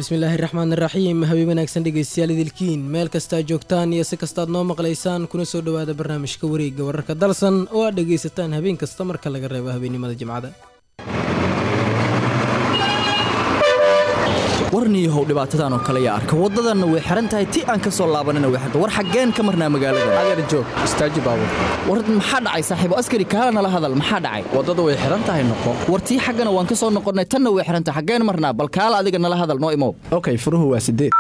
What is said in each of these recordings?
bismillaahi raxmaani raxiim habeen wanaagsan dhegeystayaal idilkiin meel kastaa joogtaan iyo si kastaad noo maqlaysaan kuna soo dhowaada barnaamijka wareegga wararka dalsan oo aad dhegaysataan habeen kasta marka laga reebo habeennimada jimcada warniyahow dhibaatadan oo kale yaa arka waddadanna way xiran tahay ti aan ka soo laabanina way xirta war xaggeen ka marnaa magaalada adeer joog istaaji baabur war maxaa dhacay saaxiibo askari kaalana la hadal maxaa dhacay waddada way xiran tahay noqo war tii xaggana waan ka soo noqonnay tanna way xiran tahay xaggeen marnaa bal kaala adiga nala hadal noo imow okay furuhu waa 8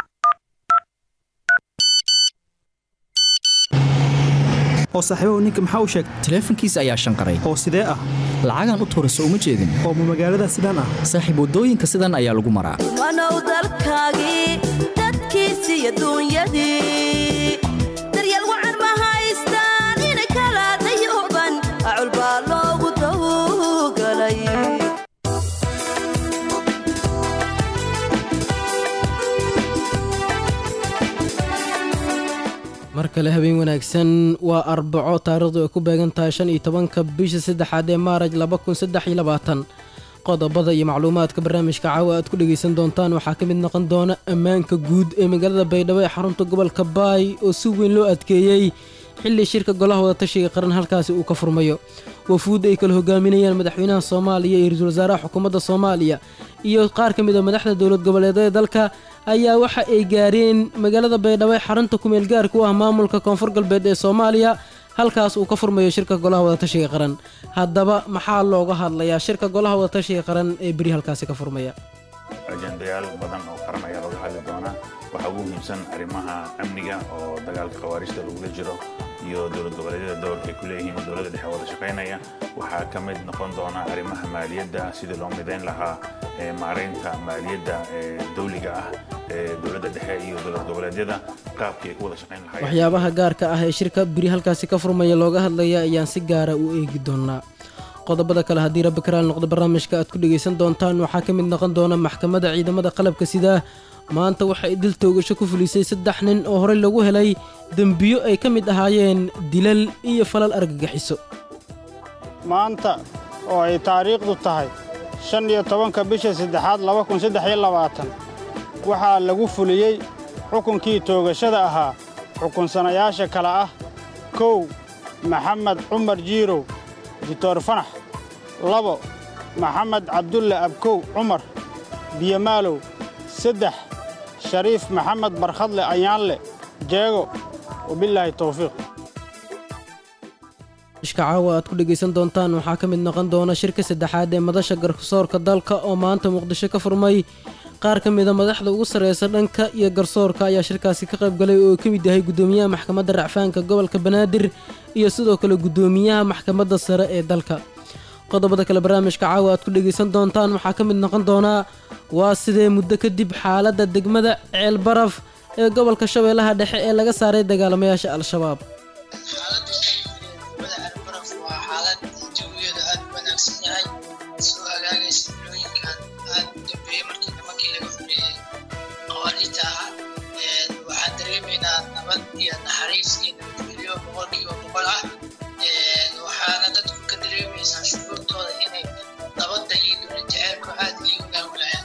oo saaxiibow ninka maxaa u sheegtay taleefankiisa ayaa shanqaray oo sidee ah lacagan u tuurayso uma jeedin oo magaalada sidaan ah saaxiib wadooyinka sidan ayaa lagu maraa wanow dalkaagii dadkiisii adduunyadii daryeel wacan ma haystaan in kala dayuban acul baa loogu tawgalay mar kale habeen wanaagsan waa arbaco taariikhdu ay ku beegan tahay 15 bisha 3 ee maaraj 2023 qodobada iyo macluumaadka barnaamijka caawa aad ku dhageysan doontaan waxaa ka mid noqon doona ammaanka guud ee magaalada baydhabo ee xarunta gobolka baay oo si weyn loo adkeeyey xilli shirka golaha wadatashiga qaran halkaasi uu ka furmayo wafuud ay kala hogaaminayaan madaxweynaha Soomaaliya iyo ra'iisul wasaaraha xukuumadda Soomaaliya iyo qaar ka mid ah madaxda dowlad goboleedyada dalka ayaa waxa ay gaareen magaalada baydhabo ee xarunta ku meel gaarka u ah maamulka koonfur galbeed ee Soomaaliya halkaas uu ka furmayo shirka golaha wadatashiga qaran haddaba maxaa looga hadlayaa shirka golaha wadatashiga qaran ee bari halkaasi ka furmaya ajendayaal badan oo qaran ayaa looga hadli doonaa waxaa ugu muhiimsan arrimaha amniga oo dagaalka khawaarijta lagula jiro iyo dowlad goboleedyada doorka ay ku leeyihiin dowladda dhexe wada shaqaynaya waxaa ka mid noqon doona arrimaha maaliyadda sidii loo midayn lahaa maaraynta maaliyadda dawliga ah ee dowladda dhexe iyo dowlad goboleedyada qaabkii ay ku wada shaqayn lahaayeen waxyaabaha gaarka ah ee shirka biri halkaasi ka furmaya looga hadlaya ayaan si gaara u eegi doonaa qodobada kale haddii rabbi karaal noqdo barnaamijka aad ku dhagaysan doontaan waxaa ka mid noqon doona maxkamadda ciidamada qalabka sida maanta waxay dil toogasho ku fulisay 3 nin oo horey lagu helay dembiyo ay ka mid ahaayeen dilal iyo falal argagixiso maanta oo ay taariikhdu tahay 15 bisha 3 2023 waxaa lagu fuliyey xukunkii toogashada ahaa xukunsanayaasha kale ah 1 maxamed cumar jiirow dictor fanax 2 maxamed cabdulle abkow cumar biyamaalow 3 shariif maxamed barkhadle ayaanle jeego wabilaahi tawfiiq ishka caawa aad ku dhagaysan doontaan waxaa ka mid noqon doona shirka saddexaad ee madasha garsoorka dalka oo maanta muqdisho ka furmay qaar ka mid a madaxda ugu sarreysa dhanka iyo garsoorka ayaa shirkaasi ka qayb galay oo ka mid yahay guddoomiyaha maxkamadda racfaanka gobolka banaadir iyo sidoo kale guddoomiyaha maxkamadda sare ee dalka qodobada kale barnaamijka caawa aad ku dhagaysan doontaan waxaa ka mid noqon doonaa waa sidee muddo kadib xaaladda degmada ceelbaraf ee gobolka shabeellaha dhexe ee laga saaray dagaalamayaasha al-shabaab waa xaalad jawigeedu aad u wanaagsan yahay soo hagaagaysa bilooyinkan aad u dambeeyey markii nimankii laga xumeeyey qawaaniinta ahaa waxaan dareemaynaa nabad iyo naxariis iyo nabadgelyo 100% ah waxaana dadku ka dareemaysaa shucuurtooda inay nabadda iyo dowlad jaceylku aad ay u naagulayaan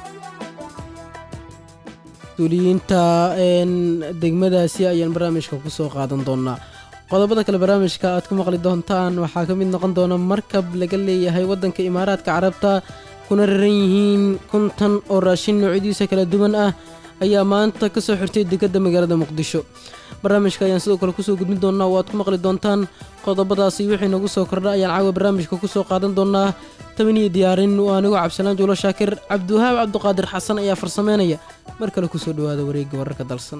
mas-uuliyiinta degmadaasi ayaan barnaamijka ku soo qaadan doonaa qodobada kale barnaamijka aad ku maqli doontaan waxaa ka mid noqon doona markab laga leeyahay waddanka imaaraadka carabta kuna raran yihiin 50 oo raashin noocyadiisa kala duwan ah ayaa maanta ka soo xirtay dekedda magaalada muqdisho barnaamijka ayaan sidoo kale kusoo gudbin doonaa oo aad ku maqli doontaan qodobadaasi wixii nagu soo kordha ayaan caawa barnaamijka ku soo qaadan doonaa tabaniyo diyaarin waa anigoo cabdisalaan juulo shaakir cabdiwahaab cabdiqaadir xasan ayaa farsameynaya mar kale kusoo dhowaada wareegga wararka dalsan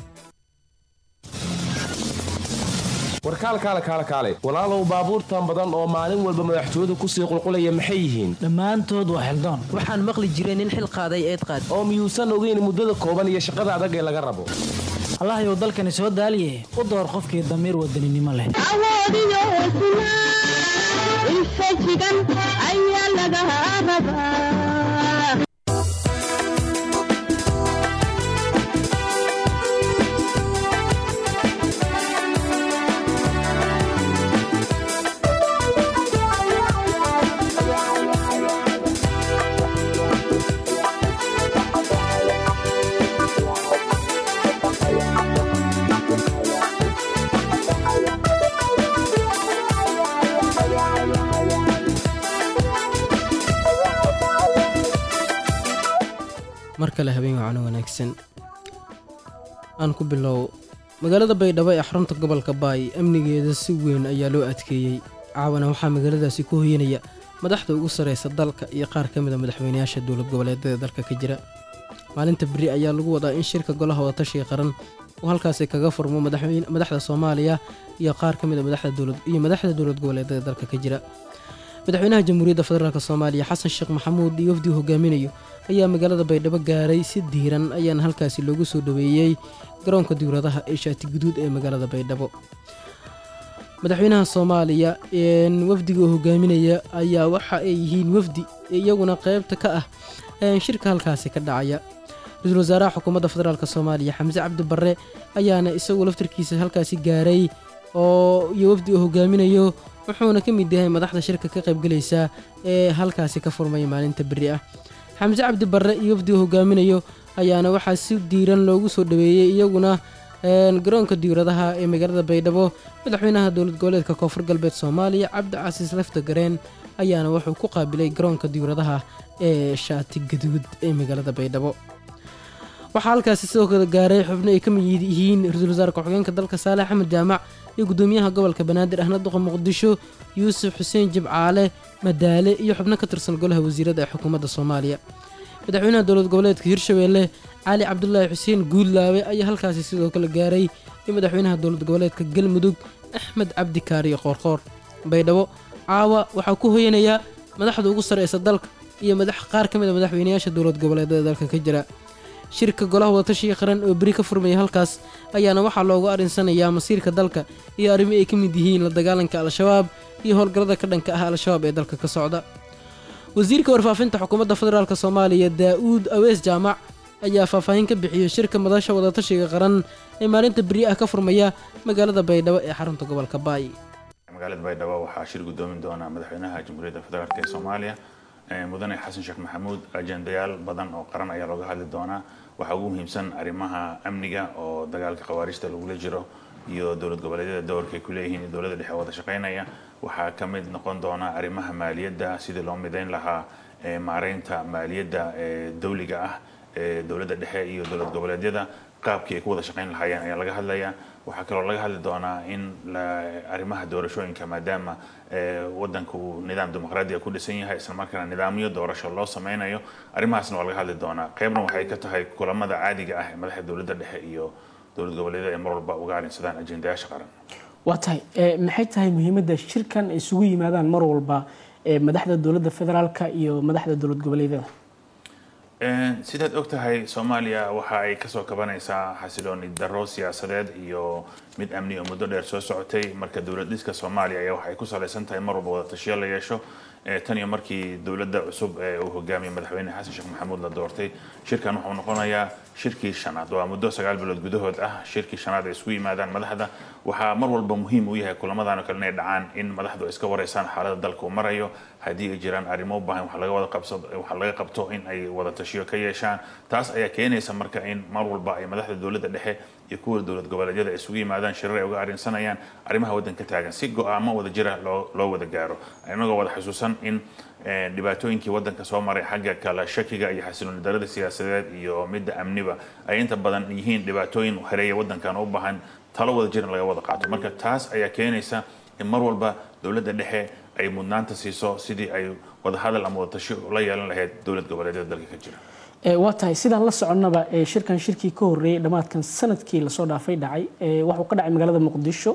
warkaalkaale walaalow baabuurtan badan oo maalin walba madaxtooyadu kusii qulqulaya maxay yihiin dhammaantood waa xildaan waxaan maqli jiray nin xil qaaday eed qaad oo miyuusan ogeyn muddada kooban iyo shaqada adag ee laga rabo allahayow dalkani soo daaliye u door qofkii damiir wadaninimo leh awoodiyo hesnaa ilfajigan ayaa laga rabaa mar kale habeen wacno wanaagsan aan ku bilow magaalada baydhabo ee xarunta gobolka baay amnigeeda si weyn ayaa loo adkeeyey caawana waxaa magaaladaasi ku hoyanaya madaxda ugu sareysa dalka iyo qaar ka mid a madaxweynayaasha dowlad goboleedyada dalka ka jira maalinta beri ayaa lagu wadaa in shirka golaha wadatashiga qaran uu halkaasi kaga furmo madaxda soomaaliya iyo qaar ka mid a madaxda dowlad goboleedyada dalka ka jira madaxweynaha jamhuuriyadda federaalk soomaaliya xasan sheekh maxamuud iyo wafdi hogaaminayo ayaa magaalada baydhabo gaaray si diiran ayaana halkaasi loogu soo dhaweeyey garoonka diwradaha ee shaati guduud ee magaalada baydhabo madaxweynaha soomaaliya wafdiga hogaaminaya ayaa waxa ay yihiin wafdi iyaguna qeybta ka ah shirka halkaasi ka dhacaya ra-iisul wasaaraha xukuumadda federaalk soomaaliya xamse cabdi barre ayaana isagu laftarkiisa halkaasi gaaray iyo wafdi uu hogaaminayo wuxuuna ka mid yahay madaxda shirka ka qaybgelaysa ee halkaasi ka furmaya maalinta beri ah xamse cabdi barre iyo wafdi uu hogaaminayo ayaana waxaa si diiran loogu soo dhaweeyey iyaguna garoonka diwradaha ee magaalada baydhabo madaxweynaha dowlad goboleedka koonfur galbeed soomaaliya cabdi casiis lafta gareen ayaana wuxuu ku qaabilay garoonka diwradaha ee shaati gaduud ee magaalada baydhabo waxaa halkaasi sidoo kale gaaray xubno ay ka mid yihiin ra-iisul wasaare ku-xigeenka dalka saale axmed jaamac iyo gudoomiyaha gobolka banaadir ahna duqa muqdisho yuusuf xuseen jibcaale madaale iyo xubno ka tirsan golaha wasiirada ee xukuumadda soomaaliya madaxweynaha dowlad goboleedka hirshabeelle cali cabdulaahi xuseen guudlaawe ayaa halkaasi sidoo kale gaaray iyo madaxweynaha dowlad goboleedka galmudug axmed cabdi kaariyo qoorqoor baydhabo caawa waxaa ku hoyanaya madaxda ugu sareysa dalka iyo qaar ka mid a madaxweynayaasha dowlad goboleedyada dalka ka jira shirka golaha wadatashiga qaran oo beri ka furmaya halkaas ayaana waxaa loogu arinsanayaa masiirka dalka iyo arrimo ay ka mid yihiin la dagaalanka al-shabaab iyo howlgallada ka dhanka ah al-shabaab ee dalka ka socda wasiirka warfaafinta xukuumadda federaalk soomaaliya daa'uud awees jaamac ayaa faahfaahin ka bixiyey shirka madasha wadatashiga qaran ee maalinta beri ah ka furmaya magaalada baydhabo ee xarunta gobolka baay magaalada baydhabo waxaa shir gudoomin doona madaxweynaha jamhuuriyadda federaalk ee soomaaliya mudane xasan sheekh maxamuud ajendayaal badan oo qaran ayaa looga hadli doonaa waxaa ugu muhiimsan arrimaha amniga oo dagaalka khawaarijta lagula jiro iyo dowlad goboleedyada doorka ay ku leeyihiin iyo dowladda dhexe wada shaqaynaya waxaa ka mid noqon doona arrimaha maaliyadda sidii loo midayn lahaa maareynta maaliyadda dawliga ah ee dowladda dhexe iyo dowlad goboleedyada qaabkii ay ku wada shaqayn lahaayeen ayaa laga hadlayaa waxaa kaloo laga hadli doonaa in arrimaha doorashooyinka maadaama wadanka uu nidaam dimuqraadiya ku dhisan yahay islamarkaana nidaamyo doorasho loo sameynayo arrimahaasna waa laga hadli doonaa qaybna waxay ka tahay kulamada caadiga ah ee madaxda dowladda dhexe iyo dowlad goboleedyada ay mar walba uga arrinsadaan ajendayaasha qaran waa tahay maxay tahay muhiimadda shirkan isugu yimaadaan mar walba madaxda dowladda federaalka iyo madaxda dowlad goboleedyada sidaad og tahay soomaaliya waxa ay kasoo kabanaysaa xasilooni darro siyaasadeed iyo mid amni oo muddo dheer soo socotay marka dowlad dhiska soomaaliya ayaa waxay ku salaysan tahay mar walba wada tashiyo la yeesho tan iyo markii dowladda cusub ee uu hogaamiyey madaxweyne xasan sheekh maxamuud la doortay shirkan wuxuu noqonayaa shirkii shanaad waa muddo 9 bilood gudahood ah shirkii shanaad ay isugu yimaadaan madaxda waxaa mar walba muhiim u yahay kulamadan oo kale inay dhacaan in madaxdu ay iska wareysaan xaaladda dalka uu marayo haddii ay jiraan arrimo u baahan waxa laga qabto in ay wada tashiyo ka yeeshaan taas ayaa keenaysa marka in mar walba ay madaxda dowladda dhexe iyo kuwa dowlad goboleedyada isugu yimaadaan shirar ay uga arrinsanayaan arrimaha waddanka taagan si go'aamo wada jira loo wada gaaro inagoo wada xusuusan in dhibaatooyinkii waddanka soo maray xagga kala shakiga iyo xasilooni darrada siyaasadeed iyo midda amniba ay inta badan yihiin dhibaatooyin hareeya waddankan u baahan talo wada jir in laga wada qaato marka taas ayaa keenaysa in mar walba dowladda dhexe ay mudnaanta siiso sidii ay wada hadal ama wada tashi la yeelan lahayd dowlad goboleedyada dalka ka jira waa tahay sidaan la soconnaba shirkan shirkii ka horreeyay dhammaadkan sanadkii lasoo dhaafay dhacay wuxuu ka dhacay magaalada muqdisho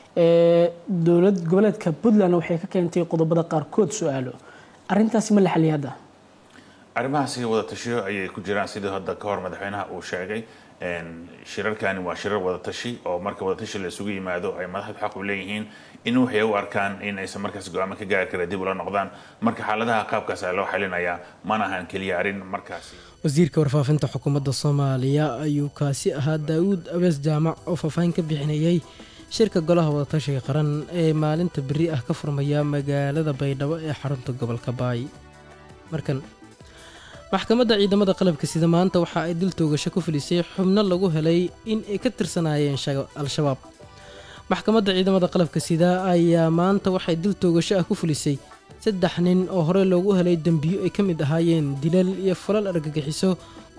dowlad goboleedka puntland waxay ka keentay qodobada qaarkood su-aalo arrintaasi ma la xaliyay hadda arrimahaasi wada tashiyo ayay ku jiraan sidii hadda ka hor madaxweynaha uu sheegay shirarkani waa shirar wada tashi oo marka wada tashi la isugu yimaado ay madaxdu xaq u leeyihiin in waxay u arkaan in aysan markaas go'aamo ka gaari kara dib ula noqdaan marka xaaladaha qaabkaas ayaa loo xalinayaa mana ahan keliya arrin markaasi wasiirka warfaafinta xukuumadda soomaaliya ayuu kaasi ahaa daawuud abees jaamac oo faahfaahin ka bixinayay shirka golaha wadatashiga qaran ee maalinta beri ah ka furmaya magaalada baydhabo ee xarunta gobolka baay markan maxkamadda ciidamada qalabka sida maanta waxa ay dil toogasho ku filisay xubno lagu helay in ay ka tirsanaayeen al-shabaab maxkamadda ciidamada qalabka sida ayaa maanta waxay dil toogasho ah ku filisay 3 nin oo hore loogu helay dembiyo ay ka mid ahaayeen dilal iyo falal argagixiso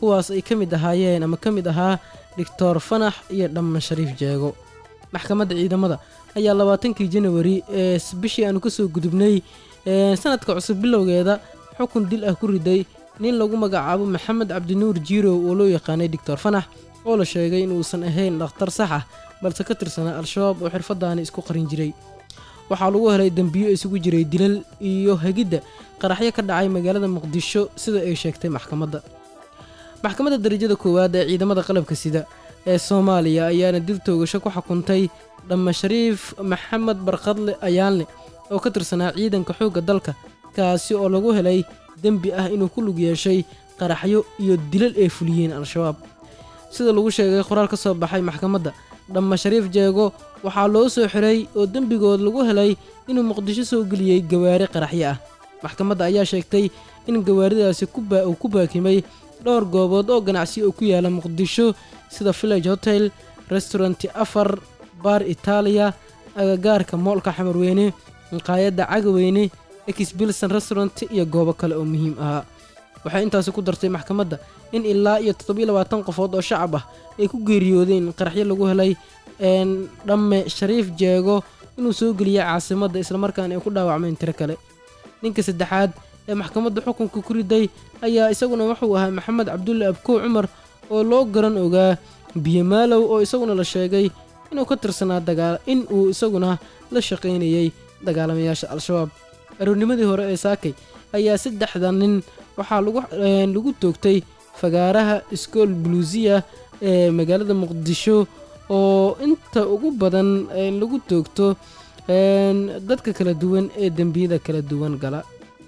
kuwaas ay ka mid ahaayeen ama ka mid ahaa doctor fanax iyo dhamman shariif jeego. maxkamadda ciidamada ayaa 20kii January ee bishii aanu kasoo gudubnay sanadka cusub bilowgeeda xukun dil ah ku riday nin lagu magacaabo Maxamed Cabdinuur Jiiro oo loo yaqaanay doctor fanax oo la sheegay in uusan ahayn dhakhtar sax ah balse ka tirsanaa al-shabaab oo xirfadaani isku qarin jiray. waxaa lagu helay dambiyo isugu jiray dilal iyo hagidda qaraxyo ka dhacay magaalada Muqdisho sida ay sheegtay maxkamadda. maxkamadda darajada koowaad ee ciidamada qalabka sida ee Soomaaliya ayaana dil toogasho ku xukuntay dhamma Shariif Maxamed Barqadle Ayaanle oo ka tirsanaa ciidanka xoogga dalka kaasi oo lagu helay dambi ah inuu ku lug yeeshay qaraxyo iyo dilal ay fuliyeen al-shabaab. sida lagu sheegay qoraal ka soo baxay maxkamadda, dhamma Shariif Jeego waxaa loo soo xiray oo dambigood lagu helay inuu Muqdisho soo geliyay gawaari qaraxyo ah. maxkamadda ayaa sheegtay in gawaaridaasi ku baakimay dhowr goobood oo ganacsi oo ku yaala Muqdisho sida Village Hotel, Restaurant 4, Bar Italia, agagaarka moolka Xamarweyne, maqaayadda Cagaweyne, Exbilson Restaurant iyo goobo kale oo muhiim ah. waxay intaas ku dartay maxkamadda in ilaa iyo 27 qofood oo shacab ah ay ku geeriyoodeen qaraxyo lagu helay dhamme Shariif Jeego inuu soo geliyay caasimadda isla markaana ay ku dhaawacmeen tiro kale. ninka saddexaad ee maxkamadda xukunka ku riday ayaa isaguna wuxuu ahaa Maxamed Cabdulle Abkow Cumar oo loo garan ogaa Biyamaalow oo isaguna la sheegay inuu ka tirsanaa in uu isaguna la shaqaynayay dagaalamayaasha al-shabaab. aroornimadii hore ee saakay ayaa 3 nin waxaa lagu toogtay fagaaraha Iskool Bluusiya ee magaalada Muqdisho oo inta ugu badan lagu toogto dadka kala duwan ee dambiyada kala duwan gala.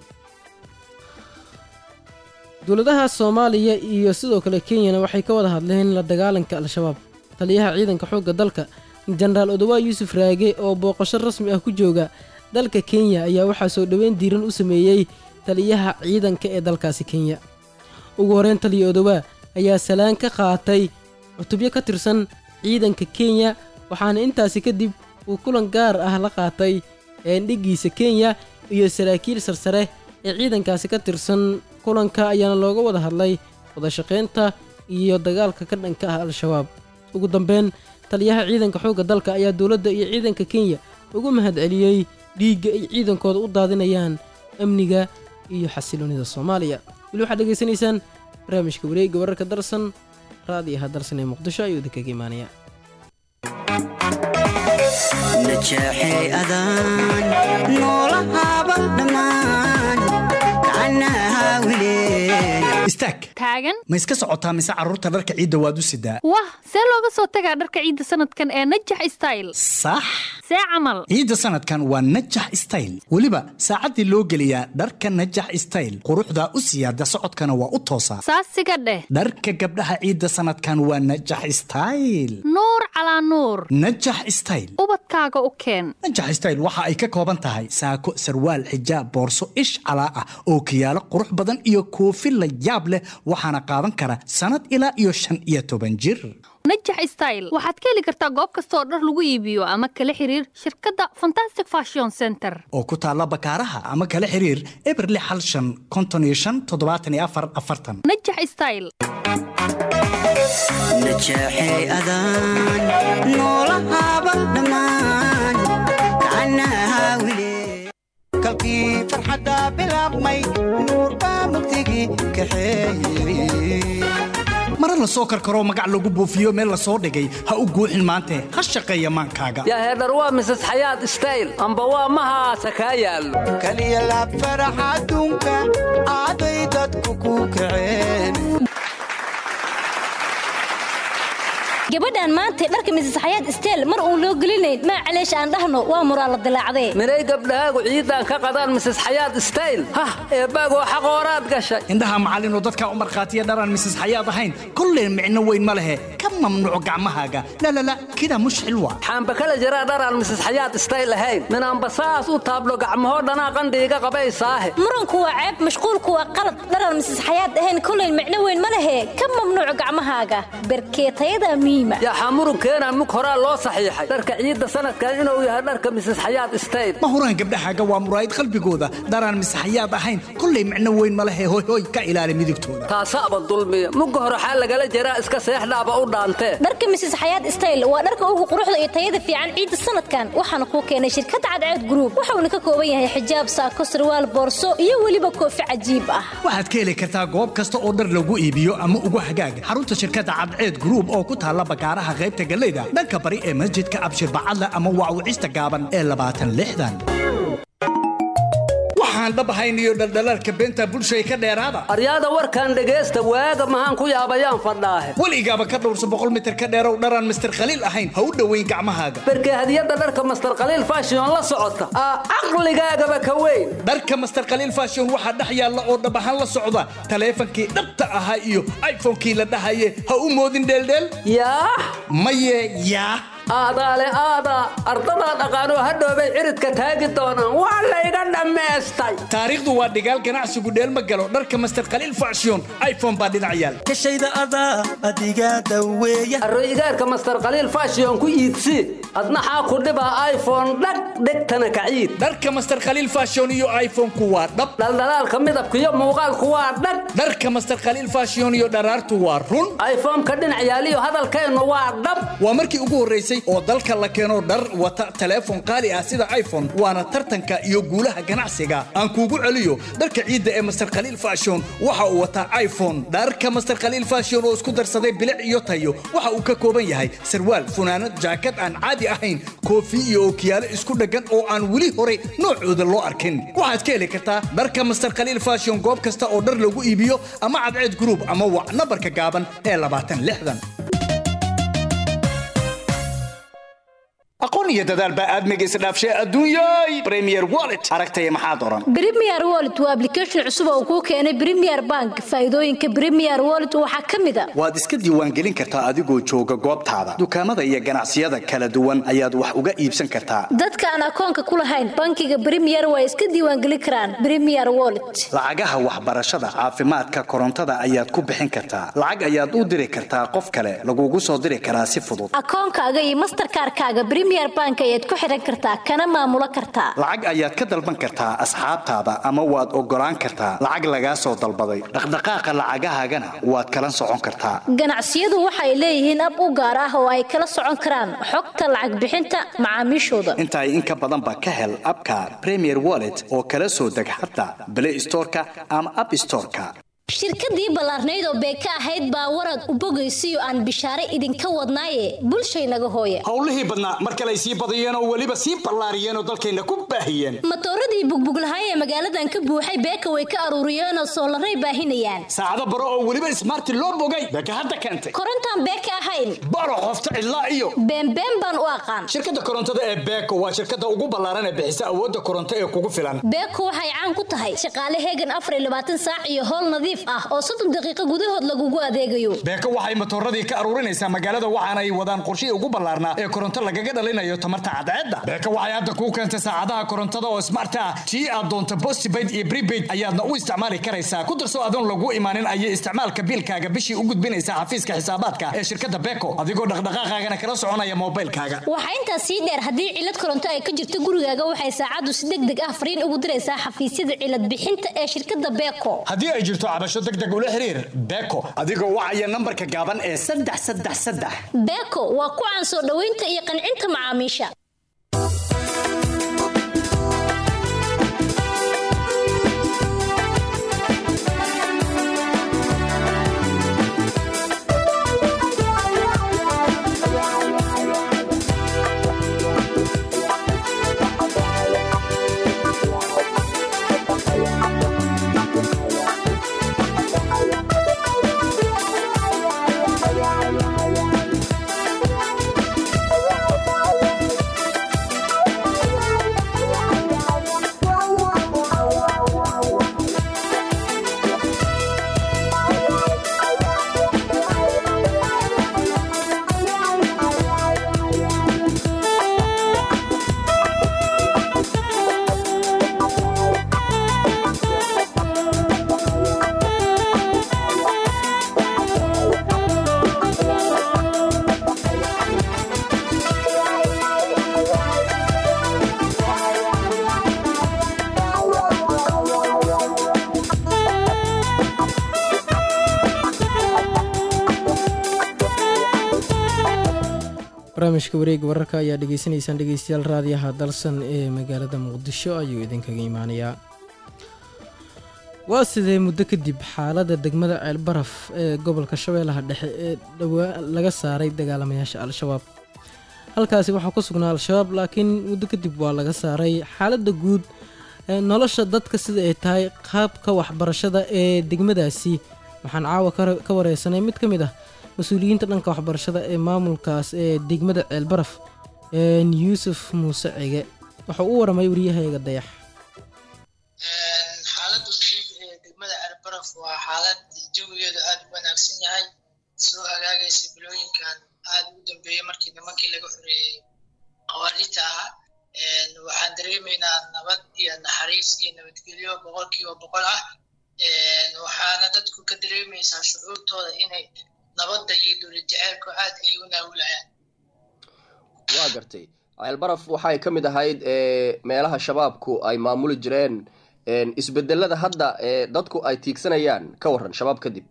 dowladaha Soomaaliya iyo sidoo kale Kenya waxay ka wada hadleen la dagaalanka al-shabaab. taliyaha ciidanka xoogga dalka General Odawa Yusuf Raage oo booqasho rasmi ah ku jooga dalka Kenya ayaa waxaa soo dhaweyn diiran u sameeyay taliyaha ciidanka ee dalkaasi Kenya. ugu horreyn taliya Odawa ayaa salaan ka qaatay cutubyo ka tirsan ciidanka Kenya waxaana intaasi kadib uu kulan gaar ah la qaatay dhigiisa Kenya iyo saraakiil sarsare ee ciidankaasi ka tirsan. kulanka ayaana looga wada hadlay wada shaqaynta iyo dagaalka ka dhanka ah al-shabaab. ugu dambeyn taliyaha ciidanka xoogga dalka ayaa dowladda iyo ciidanka Kenya ugu mahadceliyay dhiigga ay ciidankooda u daadinayaan amniga iyo xasiloonida Soomaaliya. weli waxaad dhageysanaysaan barnaamijka wareegga wararka darsan raadiyaha darsan ee Muqdisho ayuu idinkaga imaanaya. najaxay adaan noolahaba dhammaan istaag taagan ma iska socotaa mise carruurta dharka ciidda waad u sidaa? wah see looga soo tagaa dharka ciidda sanadkan ee Najax Style? sax see camal ciidda sanadkan waa Najax Style, weliba saacaddii loo geliyaa dharka Najax Style quruxda u siyaada socodkana waa u toosaa. saasiga dheh dharka gabdhaha ciidda sanadkan waa Najax Style. nuur calaa nuur. Najax Style ubadkaaga u keen. Najax Style waxa ay ka kooban tahay saako, sarwaal, xijaab, boorso ish calaa ah oo kiyaalo qurux badan iyo koofi la yaab leh waxaana qaadan kara sanad ilaa iyo 15 jir. Najax Style waxaad ka heli kartaa goob kasta oo dhar lagu iibiyo ama kala xiriir shirkadda Fantastic Fashion Center oo ku taala Bakaaraha ama kala xiriir Eberle Halshan 55 Najax Style. najaxay adaan noolahaba dhammaan gacanaha wile kalkii farxadda bilaabmay nuur baa mugdigii kaxeeyey. mara la soo karkaro magac lagu buufiyo meel la soo dhigay ha u guuxin maanta ha shaqeeya maankaaga. yaa heedhar waa Mrs. Xayaat Style amba waa mahaasa kaa yaallo kaliya la faraxa adduunka aaday dadku ku kaceen. gabadhan maanta dharka Mrs. Xayaat Style mar uu loo gelinayn ma caleesh aan dhahno waa muraa la dilaacday. miray gabdhahaagu ciidan ka qadaan Mrs. Xayaat Style ha eebaago xaqooraad gashay. indhaha macallin oo dadka u marqaatiya dharan Mrs. Xayaat ahayn kulleen micno weyn ma lehe ka mamnuuc gacmahaaga. la kida mush xilwa xamba kala jira dharan Mrs. Xayaat Style ahayn minaan basaas u taablo gacmaho dhana qandhiga qabaysaahe. muranku waa ceeb mashquulku waa qalad dharan Mrs. Xayaat ahayn kulleen micno weyn ma lehe ka mamnuuc gacmahaaga. barkeetayada muhiima yaa xamurun keena mug horaa loo saxiixay dharka ciidda sanadkan inuu yahay dharka Mrs. Xayaat Style ma huraan gabdhahaaga waa muraayid qalbigooda daraan Mrs. Xayaat ahayn kullay macno weyn ma lehe hoy ka ilaali midigtooda taasaaba dulmiya mug hore xal lagala jaraa iska seexdaaba u dhaantee dharka Mrs. Xayaat Style waa dharka ugu quruxda iyo tayada fiican ciidda sanadkan waxaana ku keenay shirkadda Cadceed Group wuxuuna ka kooban yahay xijaab saako sarwaal boorso iyo waliba koofi cajiib ah waxaad ka heli kartaa goob kasta oo dhar lagu iibiyo ama ugu hagaaga xarunta shirkadda Cadceed Group oo ku taala bakaaraha qaybta galeyda dhanka bari ee masjidka Abshir Bacadla ama Waawicista gaaban ee 26 waxaan dhabahayn iyo dhaldhalaalka beenta bulshada ka dheeraada aryaada warkan dhageysta waaga maxaan ku yaabayaan fadhaahe waligaaba ka dhowrso 100 mitir ka dheerow dharaan Mr. Khaliil ahayn ha u dhaweyn gacmahaaga barka hadiyada dharka Mr. Khaliil fashion la socota aqligaagaba ka weyn dharka Mr. Khaliil fashion waxa dhex yaala oo dhabahan la socda taleefankii dhabta ahaa iyo iPhone-kii la dhahaye ha u moodin dheeldheel yaa maye yaa aadaale ardada dhaqaano hadhoobay ciridka taagi doonaan waa la iga dhameestay taariikhdu waa dhigaal ganacsigu dheel ma galo dharka Mr. Khaliil fashion iPhone baa dhinac yaal ka shayda adiga daweeya arooyigaarka Mr. Khaliil fashion ku iibsi adna xaa ku dhibaa iPhone dhagtana ka ciid dharka Mr. Khaliil fashion iyo iPhone ku waa dhab dhaldhalaalka midabka iyo muuqaalku waa dhag dharka Mr. Khaliil fashion iyo dharaartu waa run iPhone ka dhinac yaaliyo hadalkeenu waa dhab waa markii ugu horeysay oo dalka la keeno dhar wata telefoon qaali ah sida iPhone waana tartanka iyo guulaha ganacsiga aan kuugu celiyo dharka ciidda ee Mr. Khaliil fashion waxa uu wata iPhone dharka Mr. Khaliil fashion oo isku darsaday bilic iyo tayo waxa uu ka kooban yahay sarwaal funaanad jaakad aan caadi ahayn koofi iyo ookiyaalo isku dhagan oo aan wali hore noocooda loo arkin waxaad ka heli kartaa dharka Mr. Khaliil fashion goob kasta oo dhar lagu iibiyo ama Cadceed Group ama waa nambarka gaaban ee 26 aqoon iyo dadaal baa aadmiga isdhaafshay adduunyay Premier Wallet aragtay maxaa doran Premier Wallet waa application cusub oo ku keenay Premier Bank faa'iidooyinka Premier Wallet waxa kamid ah waad iska diiwaan gelin kartaa adigoo jooga goobtaada dukaamada iyo ganacsiyada kala duwan ayaad wax uga iibsan kartaa dadka aan akoonka ku lahayn bankiga Premier way iska diiwaan gelin karaan Premier Wallet lacagaha waxbarashada caafimaadka korontada ayaad ku bixin kartaa lacag ayaad u diri kartaa qof kale lagugu soo diri karaa si fudud akoonkaaga iyo Mastercard-kaaga Premier Bank ayaad ku xiran kartaa kana maamula kartaa lacag ayaad ka dalban kartaa asxaabtaada ama waad ogolaan kartaa lacag laga soo dalbaday dhaqdhaqaaqa lacagahaagana waad kala socon kartaa ganacsiyadu waxay leeyihiin ab u gaar ah oo ay kala socon karaan xogta lacag bixinta macaamiishooda inta ay in ka badan ba ka hel abka Premier Wallet oo kala soo deg xataa Play Store-ka ama App Store-ka shirkadii ballaarnayd oo beeka ahayd baa warad u bogaysiyo aan bishaare idinka wadnaaye bulshaynaga hooya howlihii badnaa mar kale ay sii badiyeen oo waliba sii ballaariyeen oo dalkeena ku baahiyeen matooradii bugbuglahay ee magaaladan ka buuxay beeka way ka aruuriyeen oo soolaray baahinayaan saacado baro oo waliba smart loo bogay beeka hadda keentay korontaan beeka ahayn baro qofta ilaa iyo been baan u aqaan shirkadda korontada ee beeko waa shirkadda ugu ballaaran ee bixisa awoodda koronto ee kugu filan beeko waxay caan ku tahay shaqaale heegan 24 saac iyo howl nadiif ah oo 30 daqiiqo gudahood lagugu adeegayo beeko waxay matooradii ka aruurinaysaa magaalada waxaana ay wadaan qorshe ugu ballaarnaa ee koronto lagaga dhalinayo tamarta cadceedda beeko waxay hadda ku keentay saacadaha korontada oo smart ah tii aad doonto postpaid iyo prepaid ayaadna u isticmaali karaysaa ku darso adoon lagu imaanin ayay isticmaalka biilkaaga bishii u gudbinaysaa xafiiska xisaabaadka ee shirkadda beeko adigoo dhaqdhaqaaqaagana kala soconaya moobilkaaga waxaa intaas sii dheer haddii cilad koronto ay ka jirto gurigaaga waxay saacadu si degdeg ah fariin ugu diraysaa xafiisyada cilad bixinta ee shirkadda beeko haddii ay jirto cabasho degdeg ula xiriir beeko adigoo wacaya nambarka gaaban ee 333 beeko waa ku caan soo dhaweynta iyo qancinta macaamiisha barnaamijka wareega wararka ayaa dhegeysanaysaan dhegeystayaal raadiyaha dalsan ee magaalada muqdisho ayuu idinkaga imaanayaa. waa sidee muddo kadib xaaladda degmada ceelbaraf ee gobolka shabeellaha dhexe ee dhowaan laga saaray dagaalamayaasha al-shabaab. halkaasi waxaa ku sugnaa al-shabaab laakiin muddo kadib waa laga saaray. xaaladda guud ee nolosha dadka sida ay tahay qaabka waxbarashada ee degmadaasi waxaan caawa ka wareysanay mid ka mid ah mas-uuliyiinta dhanka waxbarashada ee maamulkaas ee degmada ceelbaraf yuusuf muuse cige. wuxuu u waramay wariyahayga dayax. xaaladda guud ee degmada ceelbaraf waa xaalad jawigeedu aad u wanaagsan yahay, soo hagaagaysa bilooyinkan aad ugu dambeeyey markii nimankii laga xoreeyey qawaariijta ahaa. waxaan dareemaynaa nabad iyo naxariis iyo nabadgelyo 100% ah. waxaana dadku ka dareemaysaa shucuurtooda inay nabadda iyo dowlad jaceylku aad ay u naawilayaan. waa gartay ceelbaraf waxay ka mid ahayd meelaha shabaabku ay maamuli jireen. isbedelada hadda dadku ay tiigsanayaan ka waran shabaab kadib.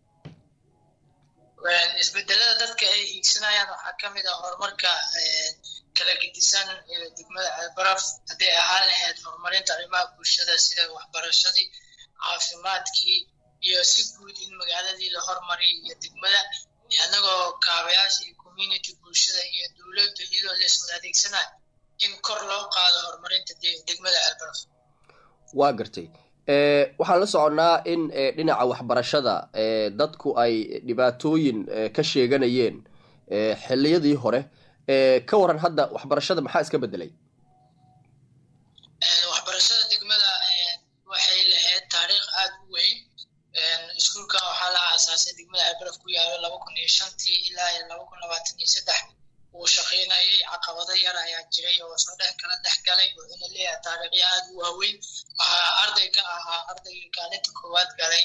isbedelada dadka ay hiigsanayaan waxaa ka mid ah horumarka kala gedisan degmada ceelbaraf hadday ahaan lahayd horumarinta arrimaha bulshada sida waxbarashadii, caafimaadkii iyo si guud in magaaladii la hormariyay iyo degmada anagoo kaabayaasha iyo community bulshada iyo dowladda iyadoo la isku adeegsanayo in kor loo qaado horumarinta degmada ceelbaraf. waa gartay waxaan la soconnaa in dhinaca waxbarashada dadku ay dhibaatooyin ka sheeganayeen xilliyadii hore. ka waran hadda waxbarashada maxaa iska bedelay? waxbarashada degmada waxay lahayd taariikh aad u weyn. iskuulka waxaa la aasaasay degmada ceelbaraf ku yaalo 2005 ilaa 2023 uu shaqaynayay. caqabado yar ayaa jiray oo soo kala dhex galay wuxuuna leeyahay taariikhyo aad u waaweyn. waxaa arday ka ahaa ardayga kaalinta koowaad galay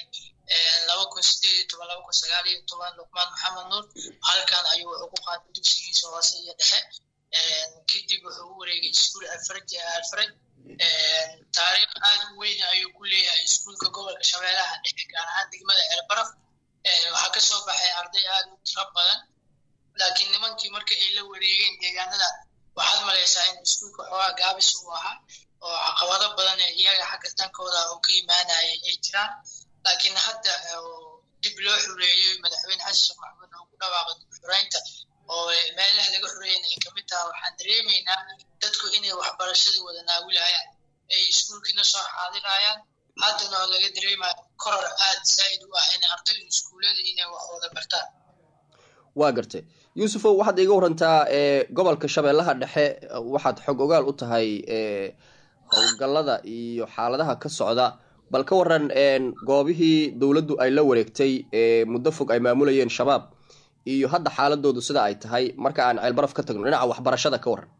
2018-2019 luqmaan maxamed nuur. halkan ayuu wuxuu ku qaatay dugsigiisa hoose iyo dhexe. kadib wuxuu u wareegay iskuul alfaraj. taariikh aad u weyn ayuu ku leeyahay iskuulka gobolka shabeellaha dhexe gaar ahaan degmada ceelbaraf. waxaa ka soo baxay arday aad u tiro badan, laakiin nimankii marka ay la wareegeen deegaanada waxaad malaysaa in iskuulka xoogaa gaabis uu ahaa oo caqabado badan ee iyaga xagga dhankooda oo ka imaanayay ay jiraan. laakiin hadda dib loo xoreeyey madaxweyne xasan sheekh maxamuud oo ku dhawaaqay dib xoreynta oo meelaha laga xoreeyay ay kamid tahay. waxaan dareemaynaa dadku inay waxbarashadii wada naawilayaan, ay iskuulkiina soo xaadirayaan. haddana oo laga dareemayo koror aad zaa'id u ah in ardayda iskuullada inay wax wada bartaan. waa gartay yuusufow, waxaad iga warantaa gobolka shabeellaha dhexe waxaad xog ogaal u tahay howlgallada iyo xaaladaha ka socda. bal ka waran goobihii dowladdu ay la wareegtay muddo fog ay maamulayeen shabaab iyo hadda xaaladoodu sida ay tahay marka aan ceelbaraf ka tagno dhinaca waxbarashada ka waran.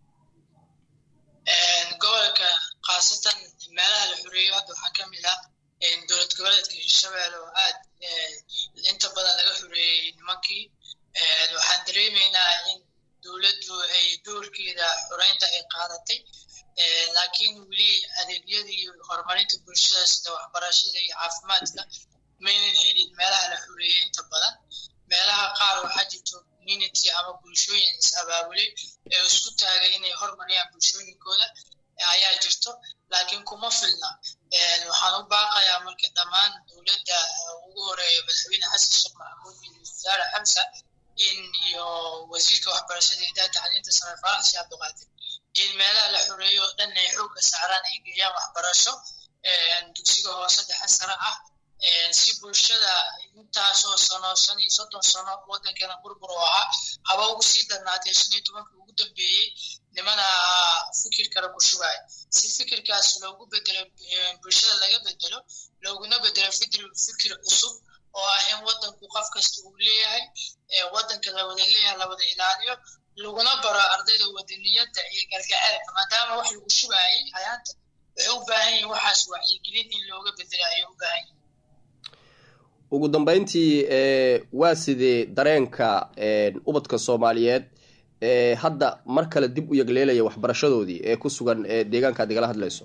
gobolka khaasatan meelaha la xoreeyo hadda waxaa ka mid ah dowlad goboleedka hirshabelle oo aad inta badan laga xoreeyey nimankii. waxaan dareemaynaa in dowladdu ay doorkeeda xoreynta ay qaadatay, laakiin weli adeegyadii horumarinta bulshada sida waxbarashada iyo caafimaadka maynan helin meelaha la xoreeyey inta badan. meelaha qaar waxaa jirto community ama bulshooyin is-abaabulay ee isku taagay inay horumariyaan bulshooyinkooda ayaa jirto, laakiin kuma filna. waxaan u baaqayaa marka dhammaan dowladda ugu horeeya madaxweyne xasan sheekh maxamuud iyo wasaare xamsa iyo wasiirka waxbarashada iyo tacliinta sare faarax sheekh abduqaadir in meelaha la xoreeyo oo dhan ay xoogga saaraan ay geeyaan waxbarasho dugsiga hoose dhexe sare ah si bulshada intaasoo sano 30 sano waddankeena burbur oo ahaa haba ugu sii darnaatay 15 ugu dambeeyey nimana fikir kale ku shubay si fikirkaas loogu bedelo bulshada laga bedelo looguna bedelo fikir cusub oo ah in waddanku qof kasta uu leeyahay waddanka la wada leeyahay la wada ilaaliyo laguna baro ardayda wadaniyadda iyo gargaceelka maadaama wax lagu shubayay hayaanta waxay u baahan yihiin waxaas wacyigelin in looga bedelo ayay u baahan yihiin. ugu dambeyntii waa sidee dareenka ubadka Soomaaliyeed hadda mar kale dib u yagleelaya waxbarashadoodii ee ku sugan deegaanka aad igala hadlayso?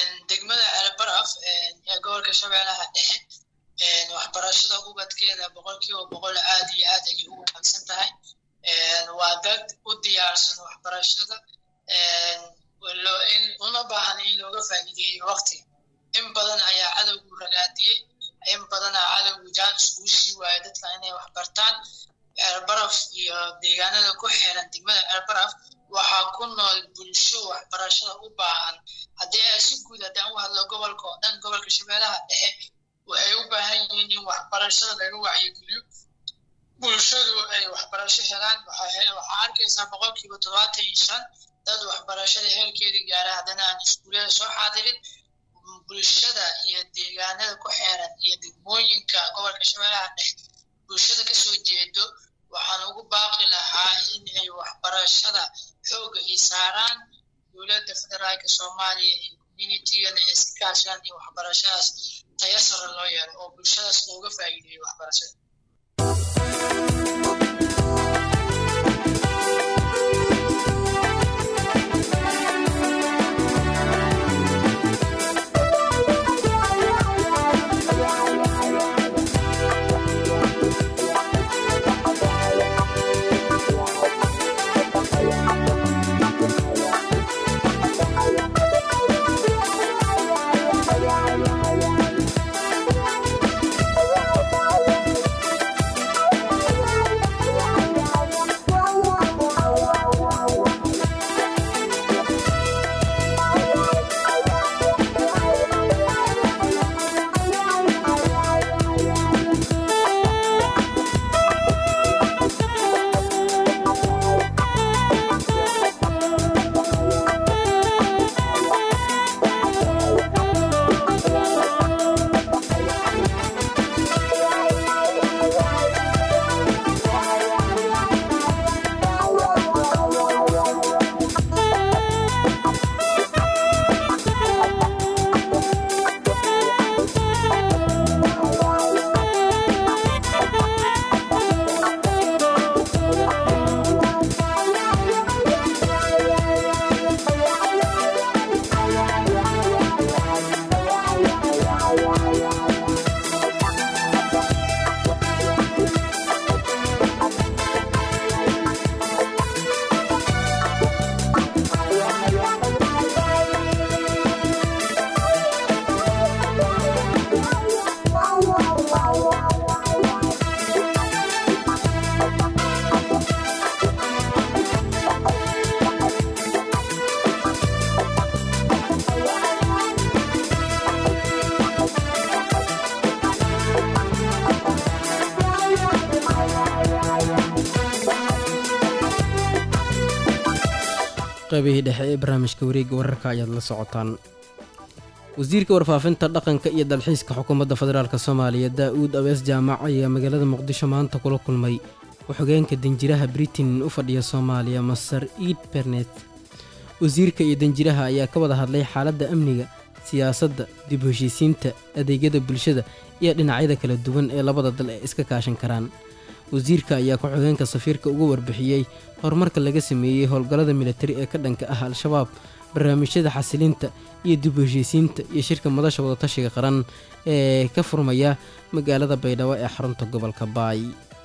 degmada ceelbaraf ee gobolka shabeellaha dhexe waxbarashada ubadkeeda 100% boqolkiiba boqol aad iyo aad ayay u wanaagsan tahay. Waa dad u diyaarsan waxbarashada una baahan in looga faa'iideeyo waqti. In badan ayaa cadowgu ragaadiyey, in badan ayaa cadowgu jaan iskugu sii waayay dadka inay wax bartaan. Ceelbaraf iyo deegaanada ku xeeran degmada Ceelbaraf waxaa ku nool bulsho waxbarashada u baahan. Haddii ay si guud haddaan u hadlo gobolka oo dhan, gobolka Shabeellaha Dhexe waxay u baahan yihiin in waxbarashada laga wacyigeliyo. Bulshadu ay waxbarasho helaan. Waxaa arkaysaa boqolkiiba 75 dad waxbarashada heerkeeda gaara haddana aan iskuullada soo xaadirin. Bulshada iyo deegaanada ku xeeran iyo degmooyinka gobolka Shabeellaha Dhexe bulshada ka soo jeedo waxaan ugu baaqi lahaa in ay waxbarashada xooga ay saaraan. Dowladda federaalka Soomaaliya iyo community-gana ay iska kaashadaan in waxbarashadaas tayo sare loo yeelo oo bulshadaas looga faa'iideeyo waxbarashada. qaybihii dhexe ee barnaamijka wareegga wararka ayaad la socotaan. wasiirka warfaafinta dhaqanka iyo dalxiiska xukuumadda federaalk Soomaaliya Daa'uud Awees Jaamac ayaa magaalada Muqdisho maanta kula kulmay ku-xigeenka danjiraha Britain u fadhiya Soomaaliya Masar Eid Bernet. wasiirka iyo danjiraha ayaa ka wada hadlay xaaladda amniga, siyaasadda, dib u heshiisiinta, adeegyada bulshada iyo dhinacyada kala duwan ee labada dal ee iska kaashan karaan. wasiirka ayaa ku-xigeenka safiirka uga warbixiyey horumarka laga sameeyey howlgallada militari ee ka dhanka ah Al-shabaab, barnaamijyada xasilinta iyo dib u heshiisiinta iyo shirka madasha wadatashiga qaran ee ka furmaya magaalada Baydhabo ee xarunta gobolka Baay.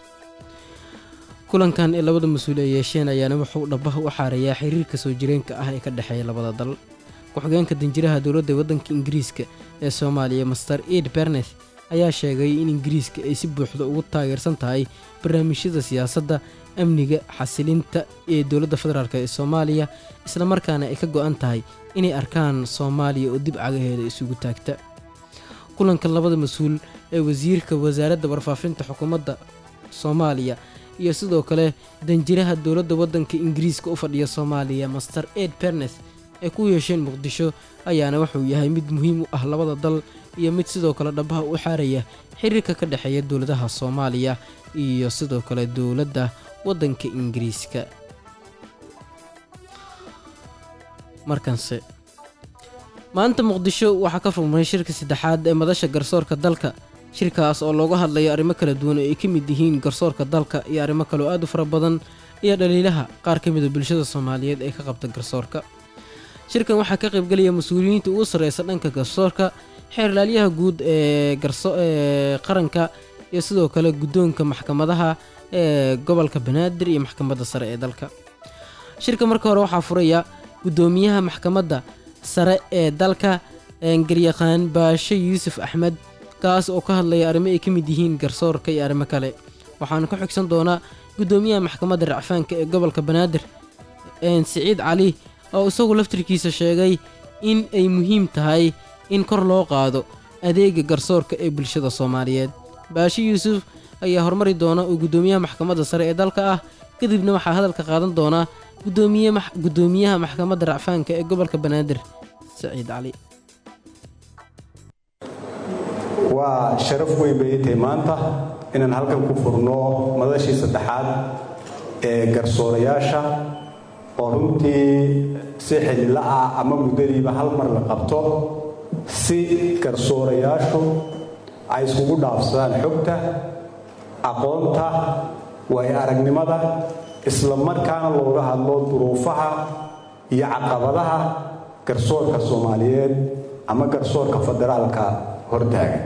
kulankan ee labada mas'uul ay yeesheen ayaana wuxuu dhabaha u xaareeyaa xiriirka soo jireenka ah ee ka dhexeeya labada dal. ku-xigeenka danjiraha dowladda waddanka Ingiriiska ee Soomaaliya Master Eid Bernet ayaa sheegay in Ingiriiska ay si buuxda ugu taageersan tahay barnaamijyada siyaasadda, amniga, xasilinta ee dowladda federaalk ee Soomaaliya, isla markaana ay ka go'an tahay inay arkaan Soomaaliya oo dib cagaheeda isugu taagta. kulanka labada mas'uul ee wasiirka wasaaradda warfaafinta xukuumadda Soomaaliya iyo sidoo kale danjiraha dowladda waddanka Ingiriiska u fadhiya Soomaaliya Master Eid Bernet ee ku yeesheen Muqdisho ayaana wuxuu yahay mid muhiim u ah labada dal iyo mid sidoo kale dhabaha u xaaraya xiriirka ka dhexeeya dowladaha Soomaaliya iyo sidoo kale dowladda waddanka Ingiriiska. markanse maanta Muqdisho waxaa ka furmay shirka saddexaad ee madasha garsoorka dalka. shirkaas oo looga hadlayo arrimo kala duwan oo ay ka mid yihiin garsoorka dalka iyo arrimo kale oo aad u fara badan iyo dhaliilaha qaar ka mid ah bulshada Soomaaliyeed ee ka qabta garsoorka. shirkan waxaa ka qaybgalaya mas'uuliyiinta ugu sareysa dhanka garsoorka, xeerlaaliyaha guud ee qaranka iyo sidoo kale guddoonka maxkamadaha ee gobolka banaadir iyo maxkamadda sare ee dalka. shirka marka hore waxaa furaya guddoomiyaha maxkamadda sare ee dalka garyaqaan baashe yuusuf axmed, kaas oo ka hadlaya arrimo ay ka mid yihiin garsoorka iyo arrimo kale. waxaana ku xigsan doonaa guddoomiyaha maxkamadda racfaanka ee gobolka banaadir siciid cali, oo isagu laftirkiisa sheegay in ay muhiim tahay in kor loo qaado adeega garsoorka ee bulshada Soomaaliyeed. baashe yuusuf ayaa hormari doona oo guddoomiyaha maxkamadda sare ee dalka ah, kadibna waxaa hadalka qaadan doona guddoomiyaha maxkamadda racfaanka ee gobolka banaadir siciid cali. waa sharaf weyn bay tahay maanta inaan halkan ku furno madashii saddexaad ee garsoorayaasha oo runtii si xilila ah ama muddadiiba hal mar la qabto si garsoorayaashu ay iskugu dhaafsadaan xogta, aqoonta, waayo-aragnimada, isla markaana looga hadlo duruufaha iyo caqabadaha garsoorka Soomaaliyeed ama garsoorka federaalka hortaagan.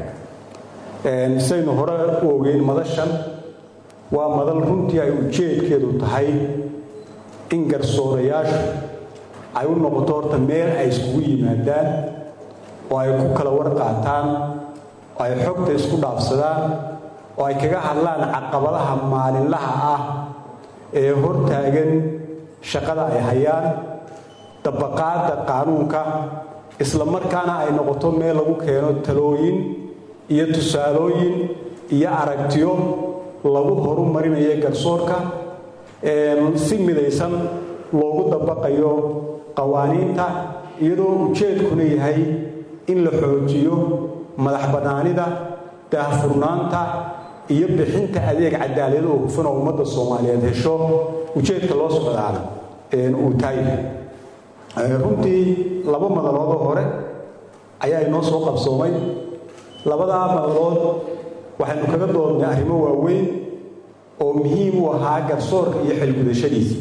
saynu hore u ogeyn madashan waa madal runtii ay ujeedkeedu tahay in garsoorayaashu ay u noqoto horta meel ay iskugu yimaadaan oo ay ku kala warqaataan, oo ay xogta isku dhaafsadaan, oo ay kaga hadlaan caqabadaha maalinlaha ah ee hortaagan shaqada ay hayaan, dabaqaadda qaanuunka, isla markaana ay noqoto meel lagu keeno talooyin iyo tusaalooyin iyo aragtiyo lagu horumarinayo garsoorka si midaysan loogu dabaqayo qawaaniinta, iyadoo ujeedkuna yahay in la xoojiyo madax bannaanida, daahfurnaanta iyo bixinta adeeg cadaalad oo hufan oo ummadda Soomaaliyeed hesho. ujeedka loo socdaana uu tahay runtii laba madalood hore ayaa inoo soo qabsoomay. labadaa madalood waxaynu kaga doodnay arrimo waaweyn oo muhiim u ahaa garsoorka iyo xilgudashadiisa.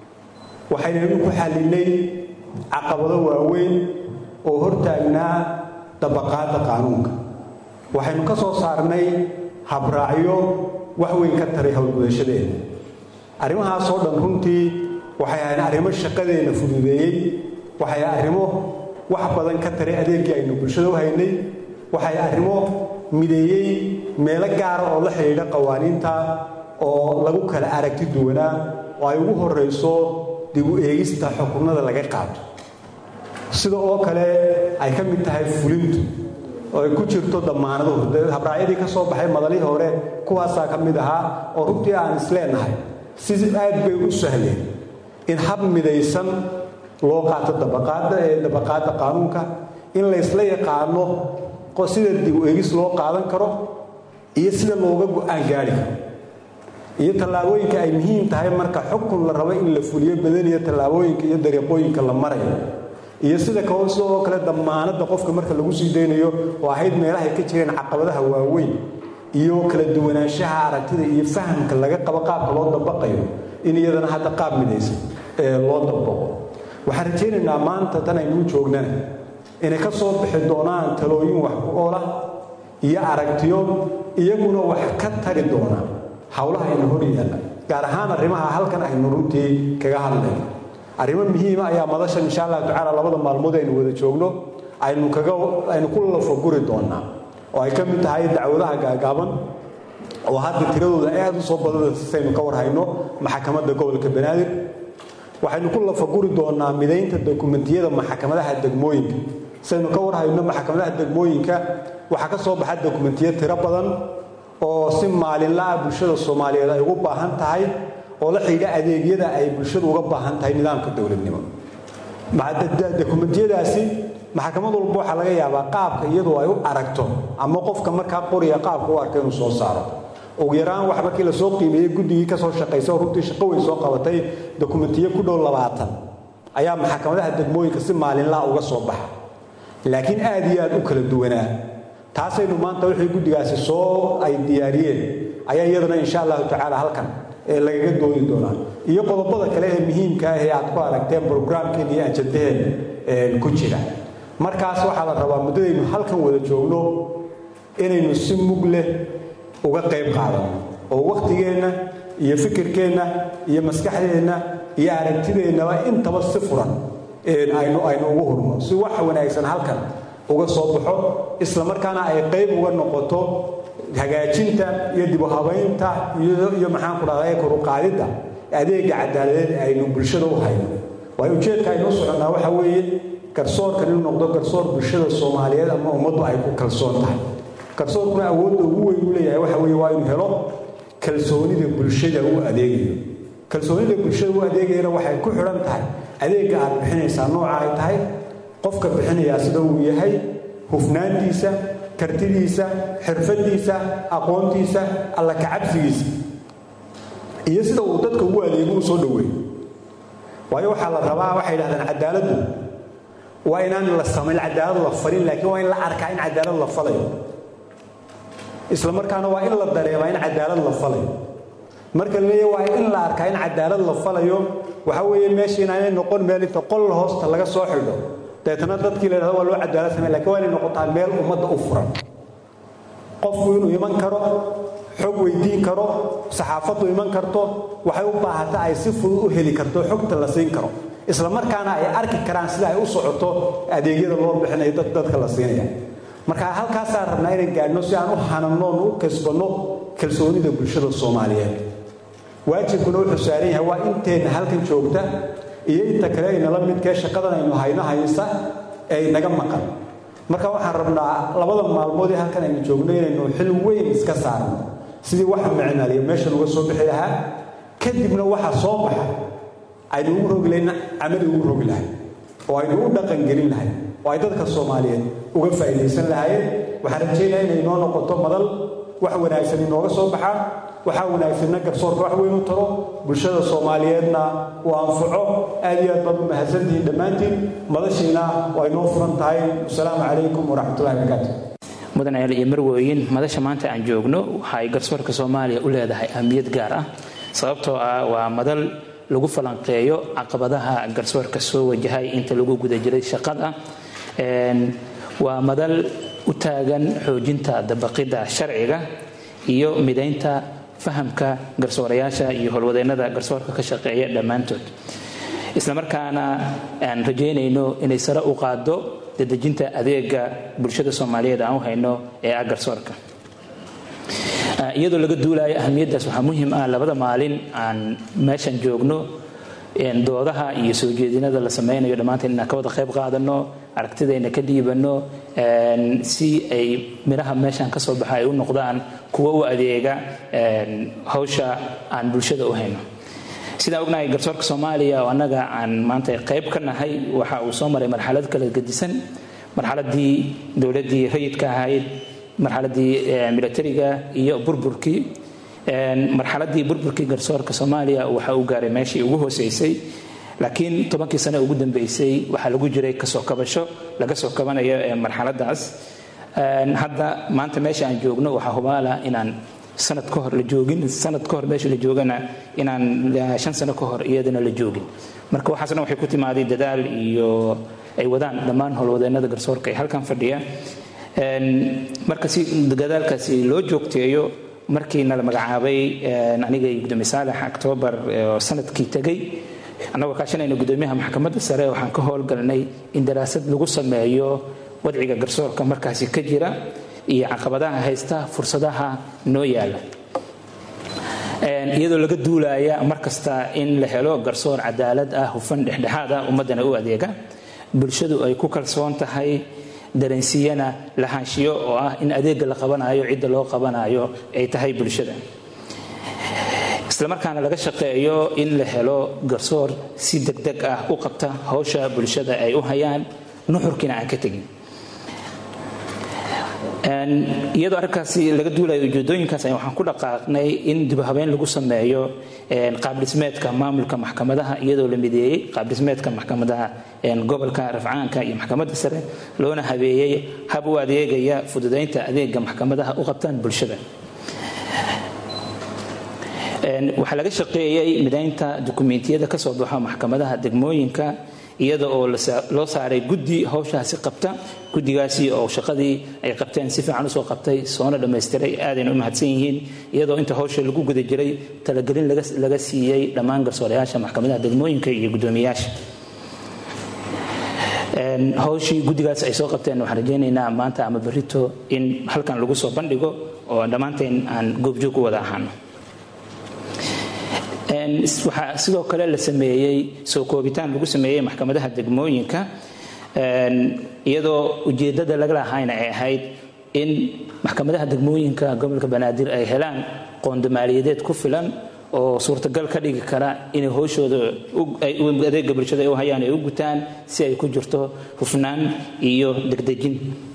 waxaynu ku xallinay caqabado waaweyn oo hortaagnaa dabaqaadda qaanuunka. waxaynu ka soo saarnay habraacyo wax weyn ka taray howlgudashadeena. arrimahaasoo dhan runtii waxay ahayn arrimo shaqadeena fududeeyey, waxay arrimo wax badan ka taray adeegii aynu bulshada u haynay, waxay arrimo mideeyey meelo gaara oo la xidhiidha qawaaniinta oo lagu kala aragti duwanaa, oo ay ugu horrayso dib u eegista xukunnada laga qaato, sida oo kale ay ka mid tahay fulintu oo ay ku jirto damaanaduhu. habraacyadii ka soo baxay madalihii hore kuwaasaa ka mid ahaa oo runtii aan isleenahay si aad bay u sahleen in hab midaysan loo qaato dabaqaadda qaanuunka, in la isla yaqaano sida dib u eegis loo qaadan karo iyo sida looga go'aan gaari karo, iyo tallaabooyinka ay muhiim tahay marka xukun la rabo in la fuliyo badaniyo tallaabooyinka iyo dariiqooyinka la marayo, iyo sida sidoo kale damaanadda qofka marka lagu sii daynayo oo ahayd meelaha ay ka jireen caqabadaha waaweyn iyo kala duwanaanshaha aragtida iyo fahamka laga qabo qaabka loo dabaqayo, in iyadana hadda qaab midaysan loo dabaqo. waxaan rajaynaynaa maanta tan aynu joognana inay ka soo bixi doonaan talooyin wax ku ool ah iyo aragtiyo iyaguna wax ka tari doona howlaha aynu hor yaalla, gaar ahaan arrimaha halkan aynu runtii kaga hadlayno. arrimo muhiima ayaa madashan insha Allah tacaala labada maalmood aynu wada joogno aynu ku lafaguri doonaa, oo ay ka mid tahay dacwadaha gaagaaban oo hadda tiradooda aad u soo badan saynu ka warhayno maxkamadda gobolka Banaadir. waxaynu ku lafaguri doonaa mideynta dokumentiyada maxkamadaha degmooyinka. saynu ka warhayno maxkamadaha degmooyinka waxaa ka soo baxa dokumentiyo tiro badan oo si maalinla ah bulshada Soomaaliyeed ay ugu baahan tahay oo la xidhiidha adeegyada ay bulshadu uga baahan tahay nidaamka dawladnimo. dokumentiyadaasi maxkamad walba waxaa laga yaabaa qaabka iyadoo ay u aragto ama qofka markaa qoriya qaabka u arka inuu soo saaro. ugu yaraan wax markii la soo qiimeeyey guddigii ka soo shaqaysa runtii shaqo weyn soo qabatay dokumentiyo ku dhow 20 ayaa maxkamadaha degmooyinka si maalinla uga soo baxa, laakiin aad iyo aad u kala duwanaa. taasaynu maanta wixii guddigaasi soo ay diyaariyeen ayaa iyadana insha Allah tacaala halkan lagaga doodi doonaa, iyo qodobada kale ee muhiimka ah ee aad ku aragteen programkeen iyo ajandaheen ku jira. markaas waxaa la rabaa muddadaynu halkan wada joogno inaynu si mug leh uga qayb qaadano oo wakhtigeenna iyo fikirkeenna iyo maskaxdeenna iyo aragtideennaba intaba si furan aynu ugu hurno si wax wanaagsan halkan uga soo baxo isla markaana ay qayb uga noqoto hagaajinta iyo dib u habaynta iyo maxaan ku dhahdaa kor u qaadidda adeega cadaaladeed aynu bulshada u hayno waayo ujeedka aynu u soconnaa waxa weeye garsoorkan inuu noqdo garsoor bulshada Soomaaliyeed ama ummaddu ay ku kalsoon tahay garsoorkuna awoodda ugu weyn u leeyahay waxa weeye waa inuu helo kalsoonida bulshada uu adeegayo kalsoonida bulshada uu adeegayna waxay ku xiran tahay adeega aad bixinaysaa nooca ay tahay qofka bixinaya sida uu yahay hufnaantiisa kartidiisa xirfadiisa aqoontiisa alla ka cabsigiisa iyo sida uu dadka ugu adeego u soo dhaweeyo waayo waxa la rabaa waxay yiraahdaan cadaaladdu waa inaan la sameyn cadaalad la farin laakiin waa in la arkaa in cadaalad la falayo isla markaana waa in la dareemaa in cadaalad la falayo marka la leeyahay waa in la arkaa in cadaalad la falayo waxa weeye meesha inay noqon meel inta qol hoosta laga soo xidho deetana dadkii la yiraahdo waa loo cadaalad sameeyay laakiin waa inay noqotaa meel ummadda u furan qofku inuu iman karo xog weydiin karo saxaafadu iman karto waxay u baahataa ay si fudud u heli karto xogta la siin karo isla markaana ay arki karaan sida ay u socoto adeegyada loo bixinayo dadka la siinaya marka halkaas aan rabnaa inaan gaadhno si aan u hanano u kasbano kalsoonida bulshada Soomaaliyeed waajibkuna wuxuu saaran yahay waa inteena halkan joogta iyo inta kale ay nala midka shaqadan aynu haysa ay naga maqan marka waxaan rabnaa labada maalmood ee halkan aynu joogno inaynu xil weyn iska saarno sidii wax macnaaliyo meesha uga soo bixi lahaa kadibna waxa soo baxa aynu ugu rogi lahayn amal ugu rogi lahayn oo aynu u dhaqan gelin lahayn oo ay dadka Soomaaliyeed uga faa'iideysan lahaayeen waxaan rajaynayaa inay noo noqoto madal wax wanaagsan inooga soo baxa waxa wanaagsan garsoorka wax weyn u taro bulshada Soomaaliyeedna waa anfaco aad iyo aad baad u mahadsantihiin dhammaantiin madashiina waa inoo furan tahay assalaamu calaykum waraxmatullaahi wabarakaatuh mudan ayl iyo marwooyin madasha maanta aan joogno waxay garsoorka Soomaaliya u leedahay ahmiyad gaar ah sababtoo ah waa madal lagu falanqeeyo caqabadaha garsoorka soo wajahay inta lagu guda jiray shaqada waa madal u taagan xoojinta dabaqida sharciga iyo mideynta fahamka garsoorayaasha iyo howlwadeennada garsoorka ka shaqeeya dhammaantood isla markaana aan rajeynayno inay sare u qaado dadejinta adeega bulshada Soomaaliyeed aan u hayno ee garsoorka iyadoo laga duulayo ahmiyadaas waxaa muhiim ah labada maalin aan meeshan joogno doodaha iyo soo jeedinada la sameeyo dhamaanteen inaan ka wada qayb qaadano aragtidayna ka dhiibano si ay miraha meeshan ka soo baxay u noqdaan kuwa u adeega hawsha aan bulshada u hayno sida ognahay garsoorka Soomaaliya oo anaga aan maanta qayb ka nahay waxa uu soo maray marxalad kala gedisan marxaladii dawladii rayidka ahayd marxaladii militariga iyo burburkii marxaladii burburkii garsoorka Soomaaliya waxa uu gaaray meeshii ugu hooseysay laakiin 10 sano ugu dambeysay waxa lagu jiray ka soo kabasho laga soo kabanayo marxaladaas hadda maanta meesha aan joogno waxa hubaala inaan sanad ka hor la joogin sanad ka hor meesha la joogana inaan 5 sano ka hor iyadana la joogin marka waxaasna waxay ku timaaday dadaal iyo ay wadaan dhammaan howlwadeennada garsoorka ee halkan fadhiya marka si dadaalkaasi loo joogteeyo markiina la magacaabay aniga iyo gudoomiye Saalax October sanadkii tagay anagoo kaashanayna gudoomiyaha maxkamadda sare waxaan ka howlgalnay in daraasad lagu sameeyo wadciga garsoorka markaasi ka jira iyo caqabadaha haysta fursadaha noo yaala iyadoo laga duulaya markasta in la helo garsoor cadaalad ah hufan dhexdhexaad ah ummadana u adeega bulshadu ay ku kalsoon tahay dareensiiyana lahaanshiyo oo ah in adeega la qabanayo cidda loo qabanayo ay tahay bulshada isla markaana laga shaqeeyo in la helo garsoor si degdeg ah u qabta hawsha bulshada ay u hayaan nuxurkina aan ka tagin iyadoo arkaasi laga duulayo ujeedooyinkaas waxaan ku dhaqaaqnay in dib habeen lagu sameeyo qaab dhismeedka maamulka maxkamadaha iyadoo la mideeyay qaab dhismeedka maxkamadaha gobolka rafcaanka iyo maxkamadda sare loona habeeyay hab u adeegaya fududeynta adeega maxkamadaha u qabtaan bulshada waxaa laga shaqeeyay mideynta dukumeentiyada ka soo baxa maxkamadaha degmooyinka iyada oo loo saaray guddi hawshaasi qabta guddigaasi oo shaqadii ay qabteen si fiican usoo qabtay soona dhammaystiray aadayna u mahadsan yihiin iyadoo inta hawsha lagu guda jiray talagelin laga siiyey dhammaan garsoorayaasha maxkamadaha degmooyinka iyo guddoomiyaasha hawshii guddigaas ay soo qabteen waxaan rajaynaynaa maanta ama berrito in halkan lagu soo bandhigo oo dhammaanteen aan goobjoog u wada ahaano waxaa sidoo kale la sameeyey soo koobitaan lagu sameeyey maxkamadaha degmooyinka iyadoo ujeeddada laga lahayna ay ahayd in maxkamadaha degmooyinka gobolka banaadir ay helaan qoonda maaliyadeed ku filan oo suurtagal ka dhigi kara inay howshooda adeega bulshada ay u hayaan ay u gutaan si ay ku jirto hufnaan iyo degdejin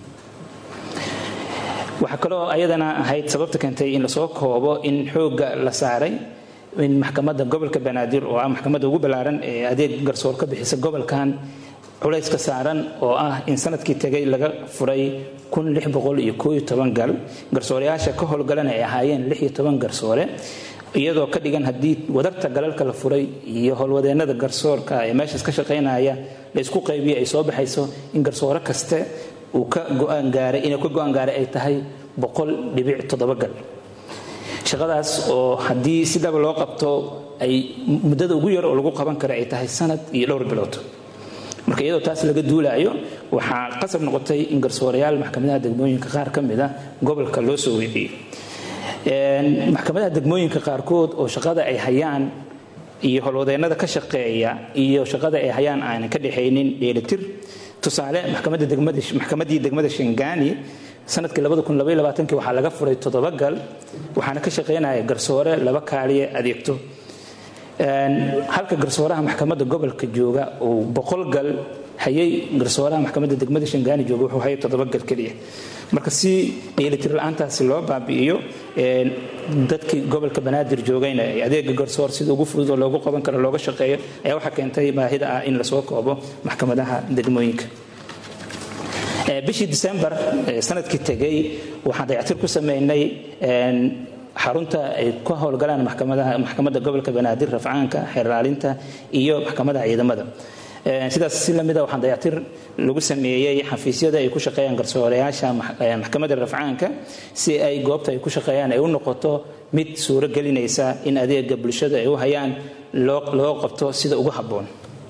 waxaa kaloo ayadana ahayd sababta keentay in lasoo koobo in xoogga la saaray in maxkamadda gobolka banaadir oo ah maxkamadda ugu ballaaran ee adeeg garsoor ka bixisa gobolkan culayska saaran oo ah in sanadkii tegay laga furay 1611 gal garsoorayaasha ka howlgalana ay ahaayeen 16 garsoore iyadoo ka dhigan haddii wadarta galalka la furay iyo howlwadeennada garsoorka ee meeshaas ka shaqaynaya la isku qaybiyay ay soo baxayso in garsoore kaste uu ka go'aan gaaray ay tahay 100.7 gal shaqadaas oo haddii si dhab loo qabto ay muddada ugu yar oo lagu qaban karo ay tahay sanad iyo dhowr bilood marka iyadoo taas laga duulayo waxaa qasab noqotay in garsoorayaal maxkamadaha degmooyinka qaar ka mid ah gobolka loo soo weydiyey maxkamadaha degmooyinka qaarkood oo shaqada ay hayaan iyo howlwadeennada ka shaqeeya iyo shaqada ay hayaan aanan ka dhaxaynin dheelitir tusaale maxkamaddii degmada Shangani sanadkii 2022 waxaa laga furay 7 gal waxaana ka shaqeynaya garsoore 2 kaaliye adeegto halka garsooraha maxkamadda gobolka jooga oo 100 gal hayay garsooraha maxkamadda degmada Shangani jooga wuxuu hayay 7 gal kaliya marka si dheelitir la'aantaasi loo baabi'iyo dadkii gobolka banaadir joogayna ay adeega garsoor sida ugu fudud oo loogu qaban karo looga shaqeeyo ayaa waxa keentay baahida ah in la soo koobo maxkamadaha degmooyinka bishii December sanadkii tagay waxaan dayactir ku sameynay xarunta ay ku howlgalaan maxkamadda gobolka banaadir rafcaanka xiraalinta iyo maxkamadaha ciidamada sidaas si lamida waxaan dayactir lagu sameeyay xafiisyada ay ku shaqeeyaan garsoorayaasha maxkamadda rafcaanka si ay goobta ay ku shaqeeyaan ay u noqoto mid suuro gelinaysa in adeega bulshada ay u hayaan loo qabto sida ugu habboon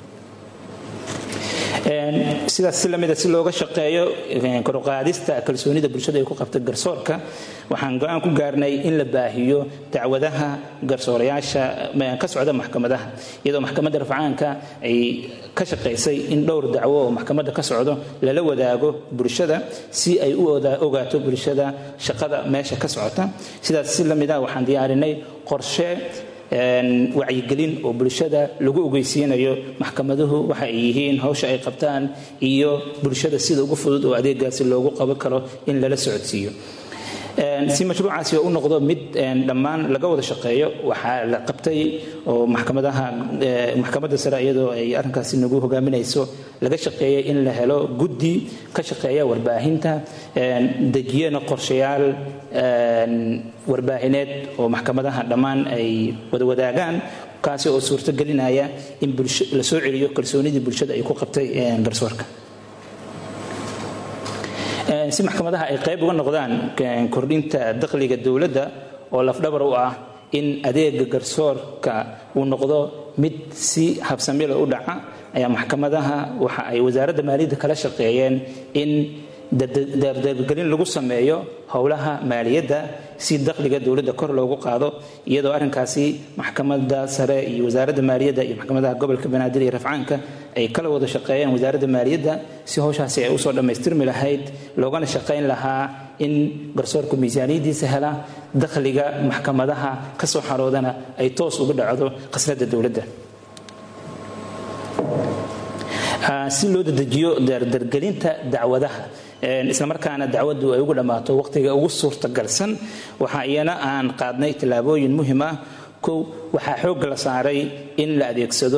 sidaas si lamida si looga shaqeeyo kor u qaadista kalsoonida bulshada ay ku qabta garsoorka waxaan go'aan ku gaarnay in la baahiyo dacwadaha garsoorayaasha ka socda maxkamadaha iyadoo maxkamadda rafcaanka ay ka shaqeysay in dhowr dacwo oo maxkamadda ka socdo lala wadaago bulshada si ay u ogaato bulshada shaqada meesha ka socota sidaas si lamida waxaan diyaarinay qorshe wacyigelin oo bulshada lagu ogeysiinayo maxkamaduhu waxa ay yihiin hawsha ay qabtaan iyo bulshada sida ugu fudud oo adeegaasi loogu qaban karo in lala socodsiiyo si mashruucaasi u noqdo mid dhammaan laga wada shaqeeyo waxaa la qabtay oo maxkamadda sare iyadoo ay arrinkaasi nagu hogaaminayso laga shaqeeyay in la helo guddi ka shaqeeya warbaahinta dejiyana qorshayaal warbaahineed oo maxkamadaha dhammaan ay wada wadaagaan kaasi oo suurto gelinaya in la soo celiyo kalsoonidii bulshada ay ku qabtay garsoorka si maxkamadaha ay qayb uga noqdaan kordhinta dakhliga dowladda oo lafdhabar u ah in adeega garsoorka uu noqdo mid si habsami leh u dhaca ayaa maxkamadaha waxa ay wasaaradda maaliyadda kala shaqeeyeen in dardargelin lagu sameeyo howlaha maaliyadda si dakhliga dowladda kor loogu qaado iyadoo arrinkaasi maxkamadda sare iyo wasaaradda maaliyadda iyo maxkamadaha gobolka banaadir iyo rafcaanka ay kala wada shaqeeyeen wasaaradda maaliyadda si howshaasi ay usoo dhammaystirmi lahayd loogana shaqayn lahaa in garsoorku miisaaniyadiisa hela dakhliga maxkamadaha ka soo xaroodana ay toos uga dhacdo khasnadda dowladda si loo dedejiyo dardargelinta dacwadaha isla markaana dacwadu ay ugu dhamaato waqtiga ugu suurtagalsan waxa iyana aan qaadnay tilaabooyin muhiim ah waxaa xoog la saaray in la adeegsado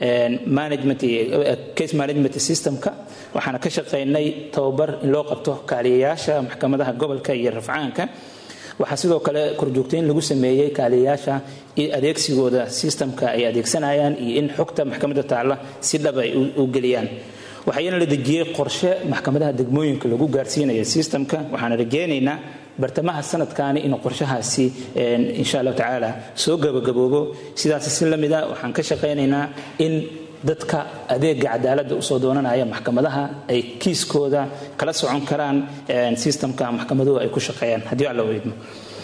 case management systemka waxaana ka shaqeynay tababar in loo qabto kaaliyayaasha maxkamadaha gobolka iyo rafcaanka waxaa sidoo kale korjoogteyn lagu sameeyey kaaliyayaasha adeegsigooda systemka ay adeegsanayaan iyo in xogta maxkamadda taalla si dhab ay u geliyaan. waxaana la dejiyey qorshe maxkamadaha degmooyinka lagu gaarsiinayo systemka. waxaan rajeynaynaa bartamaha sanadkaani in qorshahaasi insha Allah taala soo gabagaboobo. sidaas si lamida waxaan ka shaqeynaynaa in dadka adeega cadaaladda usoo doonanaya maxkamadaha ay kiiskooda kala socon karaan systemka maxkamaduhu ay ku shaqeeyaan haddii alla weydmo.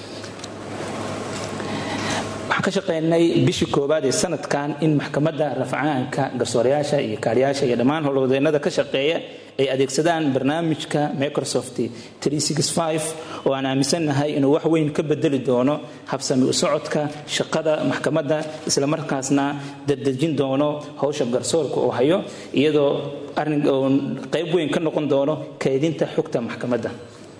waxaan ka shaqeynay bishii koowaad ee sanadkan in maxkamadda rafcaanka garsoorayaasha iyo kaaliyaasha iyo dhammaan howlwadeennada ka shaqeeya ay adeegsadaan barnaamijka Microsoft 365 oo aan aaminsanahay inuu wax weyn ka bedeli doono habsami u socodka shaqada maxkamadda isla markaasna dadejin doono hawsha garsoorka oo hayo iyadoo arrin qayb weyn ka noqon doono kaydinta xogta maxkamadda.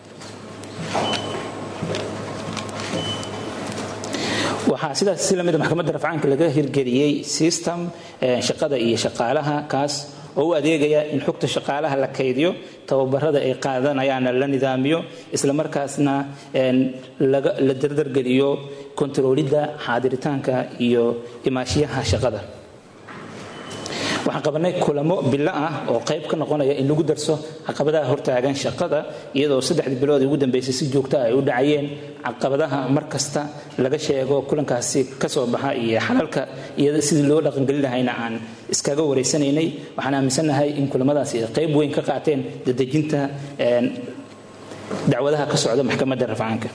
waxaa sidaas si lamid maxkamadda rafcaanka laga hirgeliyey system shaqada iyo shaqaalaha kaas oo u adeegaya in xogta shaqaalaha la kaydiyo tababarada ay qaadanayaan la nidaamiyo isla markaasna la dardargeliyo kontroolida xaadiritaanka iyo imaashiyaha shaqada. waxaan qabanay kulamo bilo ah oo qayb ka noqonaya in lagu darso caqabadaha hortaagan shaqada iyadoo 3 bilood ugu dambeysay si joogto ah ay u dhacayeen caqabadaha markasta laga sheego kulankaasi ka soo baxa iyo xalalka iyada sidii loo dhaqan gelin lahayna aan iskaga wareysanaynay. waxaan aaminsanahay in kulamadaasi qayb weyn ka qaateen dadejinta dacwadaha ka socda maxkamadda rafcaanka.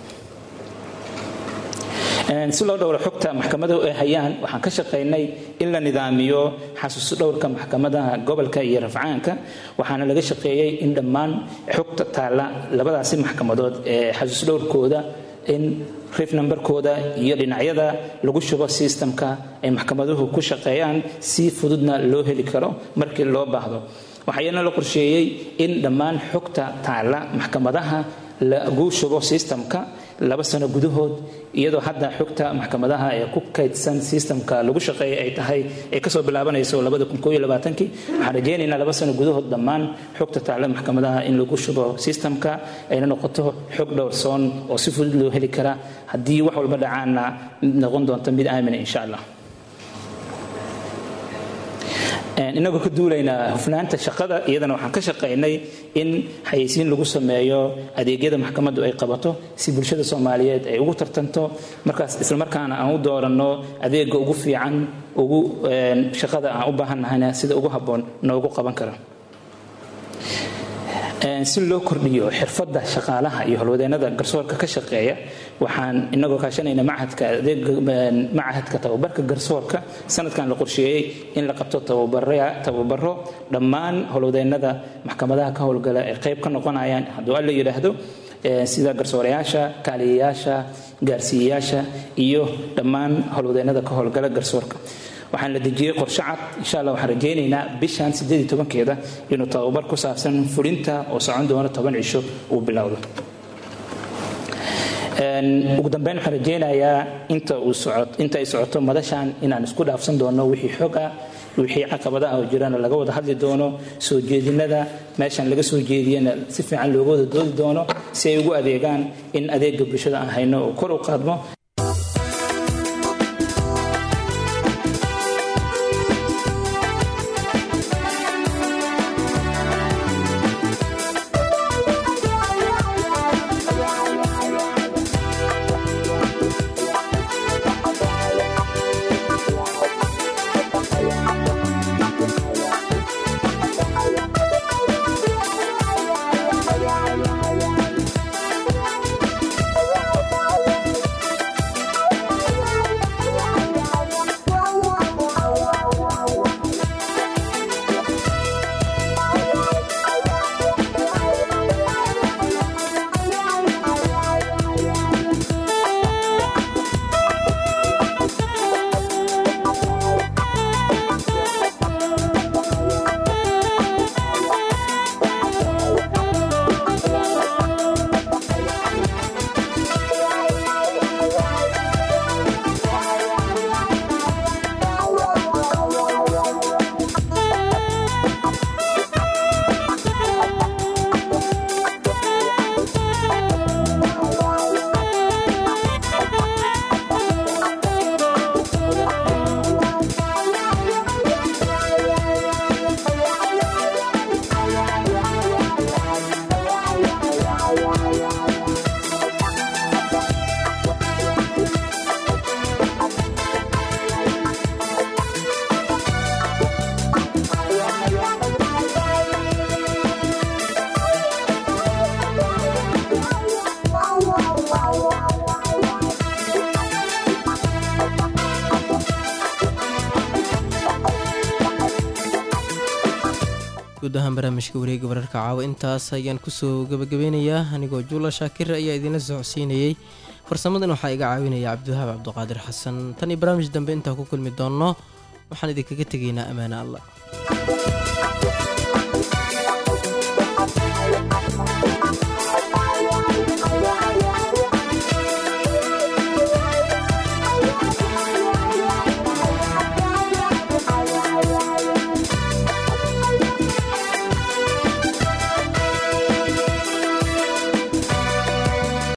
si loo dhowro xogta maxkamadu ay hayaan waxaan ka shaqeynay in la nidaamiyo xasuus dhowrka maxkamadaha gobolka iyo rafcaanka. waxaana laga shaqeeyay in dhammaan xogta taala labadaasi maxkamadood ee xasuus dhowrkooda in rif numberkooda iyo dhinacyada lagu shubo systemka ay maxkamaduhu ku shaqeeyaan si fududna loo heli karo markii loo baahdo. waxaana la qorsheeyay in dhammaan xogta taala maxkamadaha lagu shubo systemka 2 sano gudahood iyadoo hadda xogta maxkamadaha ee ku kaydsan systemka lagu shaqeeyay ay tahay ay ka soo bilaabanayso 2021 waxaan rajeynaynaa 2 sano gudahood dhammaan xogta taala maxkamadaha in lagu shubo systemka ayna noqoto xog dhowrsoon oo si fudud loo heli kara haddii wax walba dhacaana noqon doonto mid aamin insha Allah. inagoo ka duulaynaa hufnaanta shaqada iyadana waxaan ka shaqeynay in xayeysiin lagu sameeyo adeegyada maxkamaddu ay qabato si bulshada Soomaaliyeed ay ugu tartanto markaas isla markaana aan u dooranno adeega ugu fiican ugu shaqada aan u baahanahay sida ugu habboon noogu qaban kara. si loo kordhiyo xirfadda shaqaalaha iyo howlwadeennada garsoorka ka shaqeeya waxaan inagoo kaashanaynaa macahadka tababarka garsoorka sanadkan la qorsheeyay in la qabto tababaro dhammaan howlwadeennada maxkamadaha ka howlgala ee qayb ka noqonayaan hadduu alla yidhaahdo sida garsoorayaasha kaaliyayaasha gaarsiiyayaasha iyo dhammaan howlwadeennada ka howlgala garsoorka. waxaan la dejiyey qorshe cad insha Allah waxaan rajeynaynaa bishan 18keeda inuu tababar ku saabsan fulinta oo socon doona 10 cisho uu bilowdo. ugu dambeyn waxaan rajeynayaa inta ay socoto madashan inaan isku dhaafsan doono wixii xog ah wixii caqabadaha oo jirana laga wada hadli doono soo jeedinada meeshan laga soo jeediyana si fiican looga wada doodi doono si ay ugu adeegaan in adeega bulshada aan hayno oo kor u qaadmo. guud ahaan barnaamijka wareega wararka caawa intaas ayaan kusoo gabagabeynayaa anigoo juula shaakir ayaa idinla socodsiinayey farsamadan waxaa iga caawinaya cabdiwahaab cabdiqaadir xasan tan iyo barnaamij dambe intaa ku kulmi doonno waxaan idinkaga tegaynaa ammaane allah